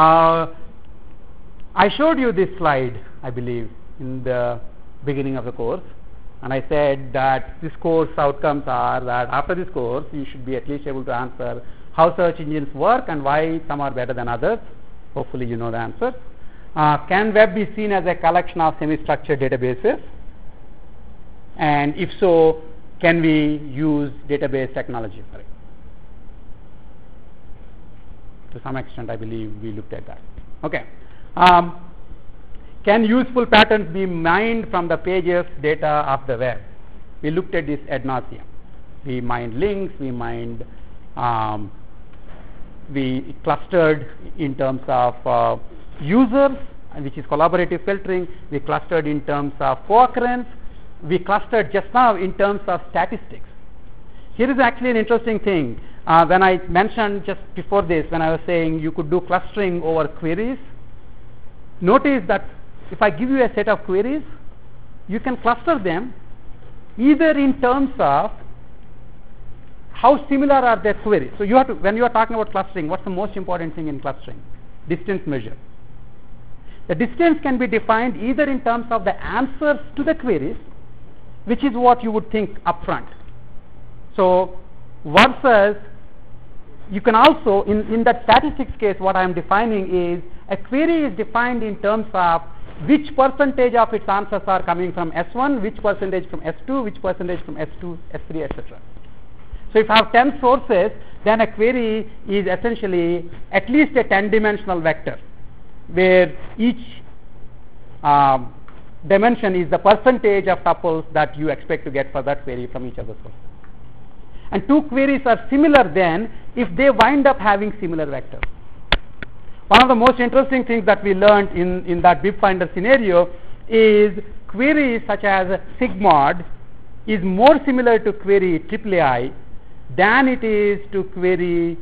I showed you this slide, I believe, in the beginning of the course. And I said that this course outcomes are that after this course, you should be at least able to answer how search engines work and why some are better than others. Hopefully you know the answer. Can web be seen as a collection of semi-structured databases? And if so, can we use database technology for it? To some extent, I believe we looked at that. Okay. Can useful patterns be mined from the pages data of the web? We looked at this ad nauseum. We mined links, we mined, we clustered in terms of users, which is collaborative filtering. We clustered in terms of co-occurrence. We clustered just now in terms of statistics. Here is actually an interesting thing. When I mentioned just before this, when I was saying you could do clustering over queries, notice that if I give you a set of queries, you can cluster them either in terms of how similar are their queries. So you have to, when you are talking about clustering, what's the most important thing in clustering? Distance measure. The distance can be defined either in terms of the answers to the queries, which is what you would think upfront. So versus, you can also, in that statistics case, what I am defining is a query is defined in terms of which percentage of its answers are coming from S1, which percentage from S2, which percentage from S2, S3, etc. So if I have 10 sources, then a query is essentially at least a 10-dimensional vector, where each dimension is the percentage of tuples that you expect to get for that query from each of the sources. And two queries are similar then if they wind up having similar vectors. One of the most interesting things that we learned in that BibFinder scenario is queries such as Sigmod is more similar to query IIII than it is to query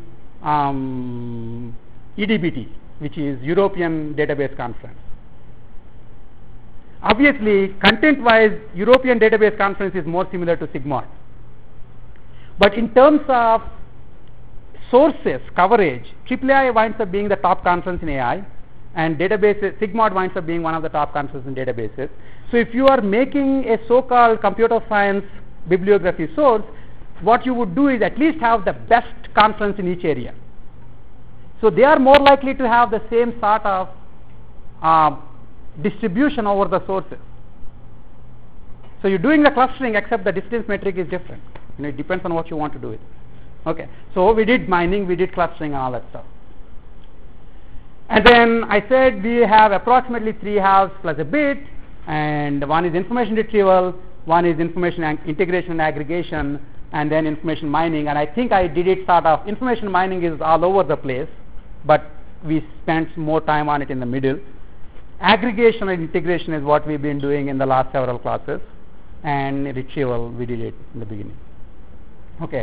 EDBT, which is European Database Conference. Obviously, content-wise, European Database Conference is more similar to Sigmod. But in terms of sources, coverage, AAAI winds up being the top conference in AI, and databases, Sigmod winds up being one of the top conferences in databases. So if you are making a so-called computer science bibliography source, what you would do is at least have the best conference in each area. So they are more likely to have the same sort of distribution over the sources. So you're doing the clustering, except the distance metric is different. It depends on what you want to do it. Okay, so we did mining, we did clustering and all that stuff. And then I said we have approximately 3 halves plus a bit, and one is information retrieval, one is information integration and aggregation, and then information mining. And I think I did it sort of, information mining is all over the place, but we spent more time on it in the middle. Aggregation and integration is what we've been doing in the last several classes, and retrieval we did it in the beginning. Okay.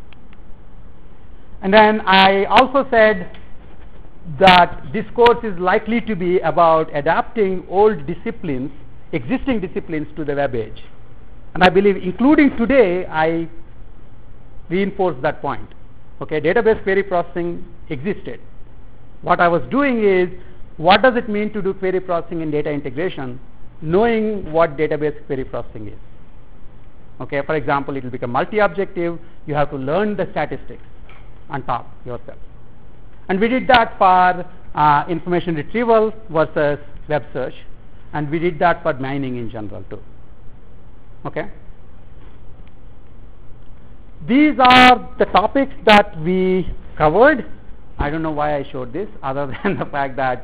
And then I also said that this course is likely to be about adapting old disciplines, existing disciplines, to the web age. And I believe, including today, I reinforce that point. Okay, database query processing existed. What I was doing is, what does it mean to do query processing in data integration, knowing what database query processing is. Okay, for example, it will become multi-objective. You have to learn the statistics on top yourself. And we did that for information retrieval versus web search, and we did that for mining in general too. Okay. These are the topics that we covered. I don't know why I showed this, other than the fact that,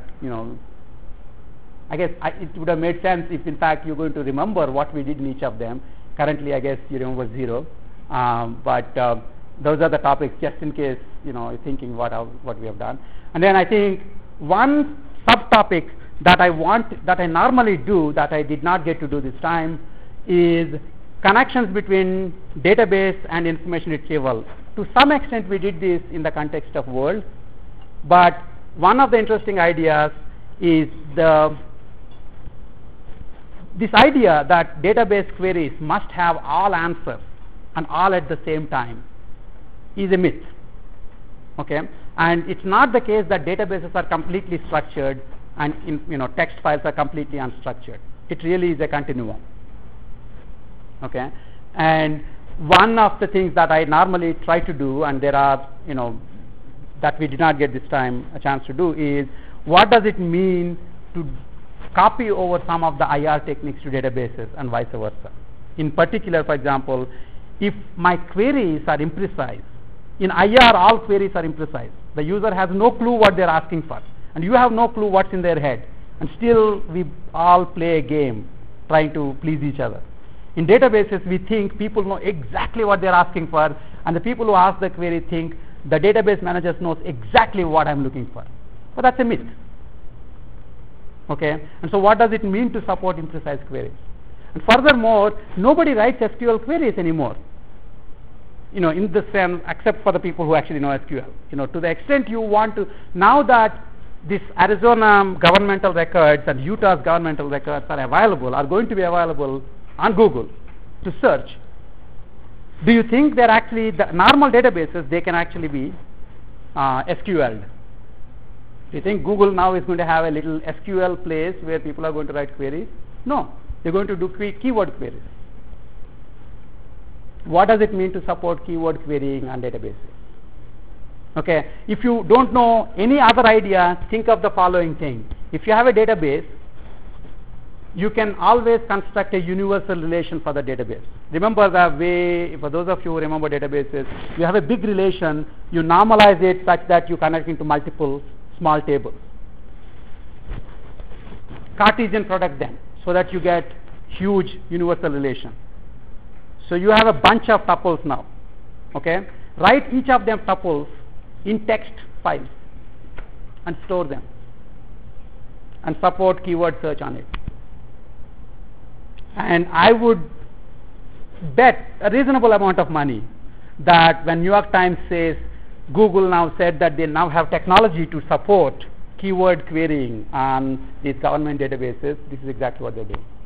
I guess it would have made sense if in fact you're going to remember what we did in each of them. Currently, I guess you remember 0, but those are the topics, just in case you're thinking what we have done. And then I think one subtopic that I normally do, that I did not get to do this time, is connections between database and information retrieval. To some extent, we did this in the context of World, but one of the interesting ideas is this idea that database queries must have all answers and all at the same time is a myth. Okay, and it's not the case that databases are completely structured and text files are completely unstructured. It really is a continuum. Okay, and one of the things that I normally try to do, and there are that we did not get this time a chance to do, is what does it mean to copy over some of the IR techniques to databases and vice versa. In particular, for example, if my queries are imprecise, in IR all queries are imprecise. The user has no clue what they're asking for, and you have no clue what's in their head, and still we all play a game trying to please each other. In databases, we think people know exactly what they're asking for, and the people who ask the query think the database manager knows exactly what I'm looking for. But that's a myth. Okay, and so what does it mean to support imprecise queries? And furthermore, nobody writes SQL queries anymore. In the sense, except for the people who actually know SQL. To the extent you want to, now that this Arizona governmental records and Utah's governmental records are going to be available on Google to search, do you think they're actually, the normal databases, they can actually be SQL'd? Do you think Google now is going to have a little SQL place where people are going to write queries? No, they're going to do keyword queries. What does it mean to support keyword querying on databases? Okay, if you don't know any other idea, think of the following thing. If you have a database, you can always construct a universal relation for the database. Remember the way, for those of you who remember databases, you have a big relation, you normalize it such that you connect into multiple small tables. Cartesian product them so that you get huge universal relation. So you have a bunch of tuples now. Okay, write each of them tuples in text files and store them and support keyword search on it. And I would bet a reasonable amount of money that when New York Times says Google now said that they now have technology to support keyword querying on these government databases, this is exactly what they're doing.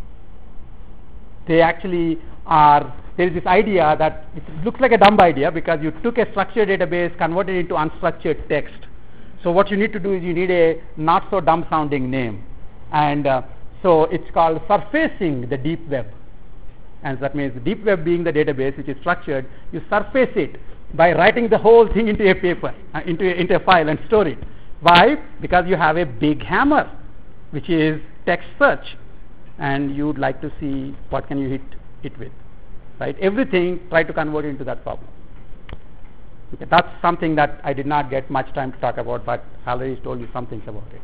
They actually are, there is this idea that it looks like a dumb idea because you took a structured database, converted it into unstructured text. So what you need to do is you need a not so dumb sounding name. And so it's called surfacing the deep web. And that means the deep web being the database which is structured, you surface it by writing the whole thing into a paper, into a file and store it. Why? Because you have a big hammer, which is text search, and you would like to see what can you hit it with, right? Everything, try to convert it into that problem. Okay, that's something that I did not get much time to talk about, but I already told you some things about it.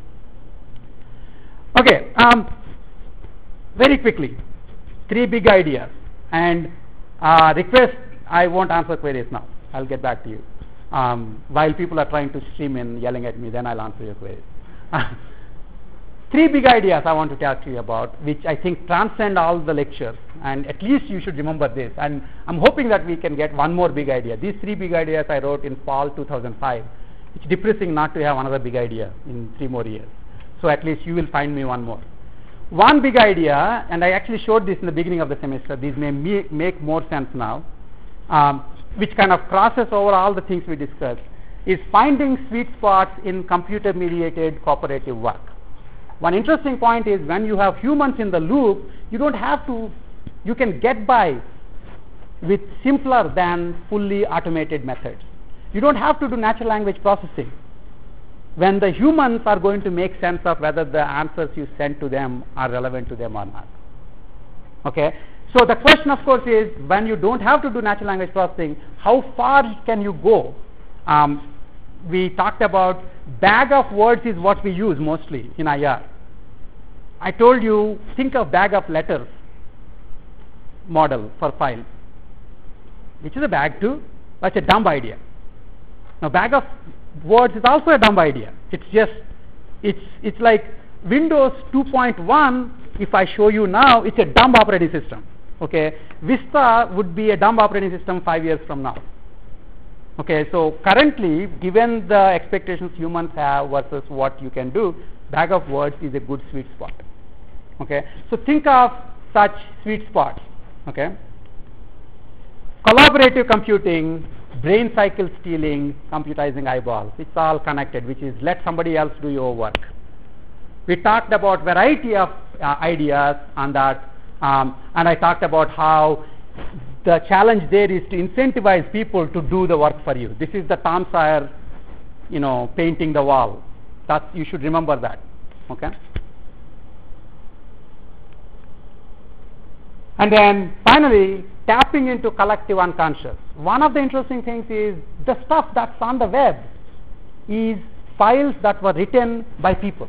Okay, very quickly, 3 big ideas, and request, I won't answer queries now. I'll get back to you. While people are trying to stream in, yelling at me, then I'll answer your queries. 3 big ideas I want to talk to you about, which I think transcend all the lectures, and at least you should remember this. And I'm hoping that we can get one more big idea. These 3 big ideas I wrote in fall 2005. It's depressing not to have another big idea in 3 more years. So at least you will find me one more. One big idea, and I actually showed this in the beginning of the semester, these may make more sense now, which kind of crosses over all the things we discussed, is finding sweet spots in computer-mediated cooperative work. One interesting point is when you have humans in the loop, you don't have to, you can get by with simpler than fully automated methods. You don't have to do natural language processing when the humans are going to make sense of whether the answers you send to them are relevant to them or not. Okay? So the question, of course, is when you don't have to do natural language processing, how far can you go? We talked about bag of words is what we use mostly in IR. I told you, think of bag of letters model for files, which is a bag too. That's a dumb idea. Now, bag of words is also a dumb idea. It's just, it's like Windows 2.1. If I show you now, it's a dumb operating system. Okay, Vista would be a dumb operating system 5 years from now. Okay, so currently, given the expectations humans have versus what you can do, bag of words is a good sweet spot. Okay, so think of such sweet spots. Okay, collaborative computing, brain cycle stealing, computizing eyeballs. It's all connected, which is let somebody else do your work. We talked about variety of ideas on that, and I talked about how the challenge there is to incentivize people to do the work for you. This is the Tom Sawyer, painting the wall. You should remember that. Okay. And then finally, tapping into collective unconscious. One of the interesting things is the stuff that's on the web is files that were written by people.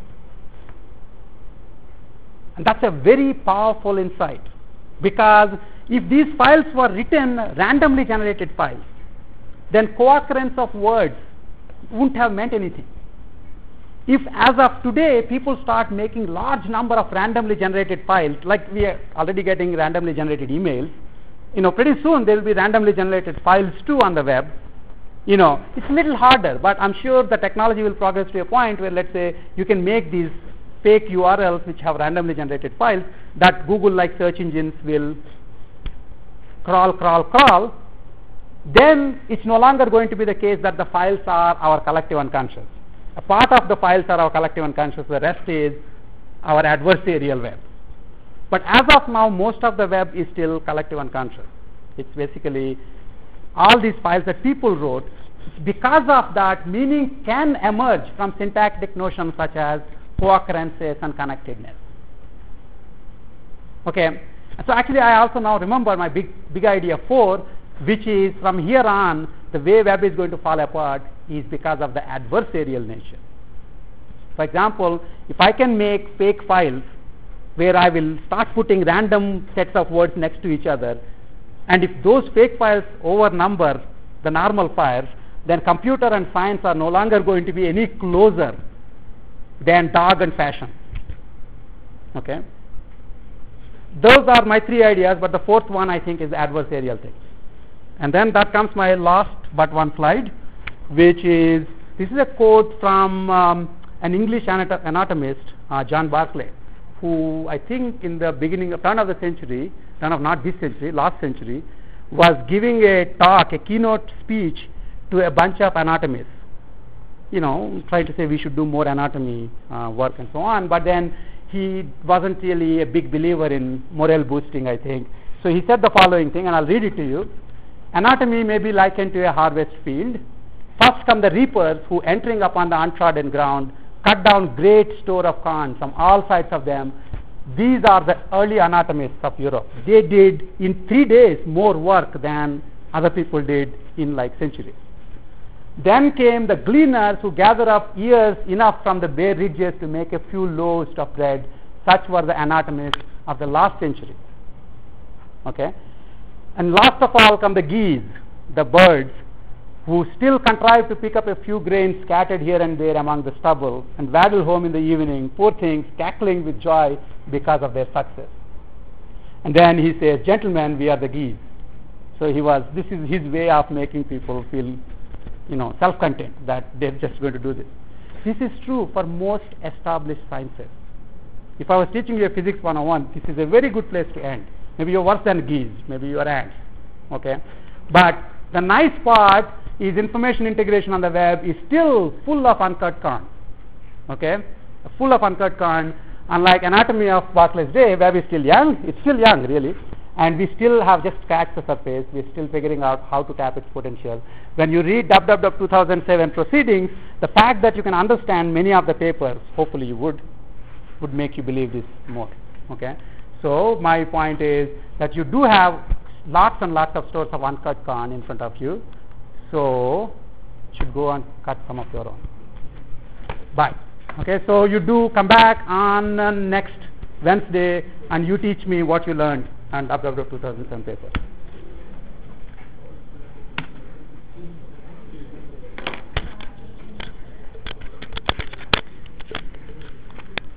And that's a very powerful insight, because if these files were written randomly generated files, then co-occurrence of words wouldn't have meant anything. If as of today people start making large number of randomly generated files, like we are already getting randomly generated emails, pretty soon there will be randomly generated files too on the web. It's a little harder, but I'm sure the technology will progress to a point where, let's say, you can make these fake URLs which have randomly generated files that Google-like search engines will crawl. Then it's no longer going to be the case that the files are our collective unconscious. A part of the files are our collective unconscious, the rest is our adversarial web. But as of now, most of the web is still collective unconscious. It's basically all these files that people wrote. Because of that, meaning can emerge from syntactic notions such as co-occurrences and connectedness. Okay, so actually I also now remember my big idea 4, which is from here on, the way web is going to fall apart is because of the adversarial nature. For example, if I can make fake files where I will start putting random sets of words next to each other, and if those fake files overnumber the normal files, then computer and science are no longer going to be any closer than dog and fashion. Okay, those are my 3 ideas, but the 4th one I think is the adversarial thing. And then that comes my last but one slide, which is, this is a quote from an English anatomist, John Barclay, who I think in the turn of the century not this century, last century, was giving a talk, a keynote speech to a bunch of anatomists. Trying to say we should do more anatomy work and so on. But then he wasn't really a big believer in morale boosting, I think. So he said the following thing, and I'll read it to you. Anatomy may be likened to a harvest field. First come the reapers who, entering upon the untrodden ground, cut down great store of corn from all sides of them. These are the early anatomists of Europe. They did in 3 days more work than other people did in centuries. Then came the gleaners who gathered up ears enough from the bare ridges to make a few loaves of bread. Such were the anatomists of the last century. Okay? And last of all come the geese, the birds, who still contrive to pick up a few grains scattered here and there among the stubble and waddle home in the evening, poor things, cackling with joy because of their success. And then he says, gentlemen, we are the geese. So this is his way of making people feel self-content, that they're just going to do this. This is true for most established sciences. If I was teaching you a physics 101, this is a very good place to end. Maybe you're worse than geese, maybe you're ants. Okay? But the nice part is information integration on the web is still full of uncut corn. Okay? Full of uncut corn. Unlike anatomy of Barclay's day, web is still young. It's still young, really. And we still have just scratched the surface. We're still figuring out how to tap its potential. When you read WWW 2007 proceedings, the fact that you can understand many of the papers, hopefully you would make you believe this more. Okay? So my point is that you do have lots and lots of stores of uncut corn in front of you. So you should go and cut some of your own. Bye. Okay, so you do come back on next Wednesday and you teach me what you learned on WWW 2007 paper.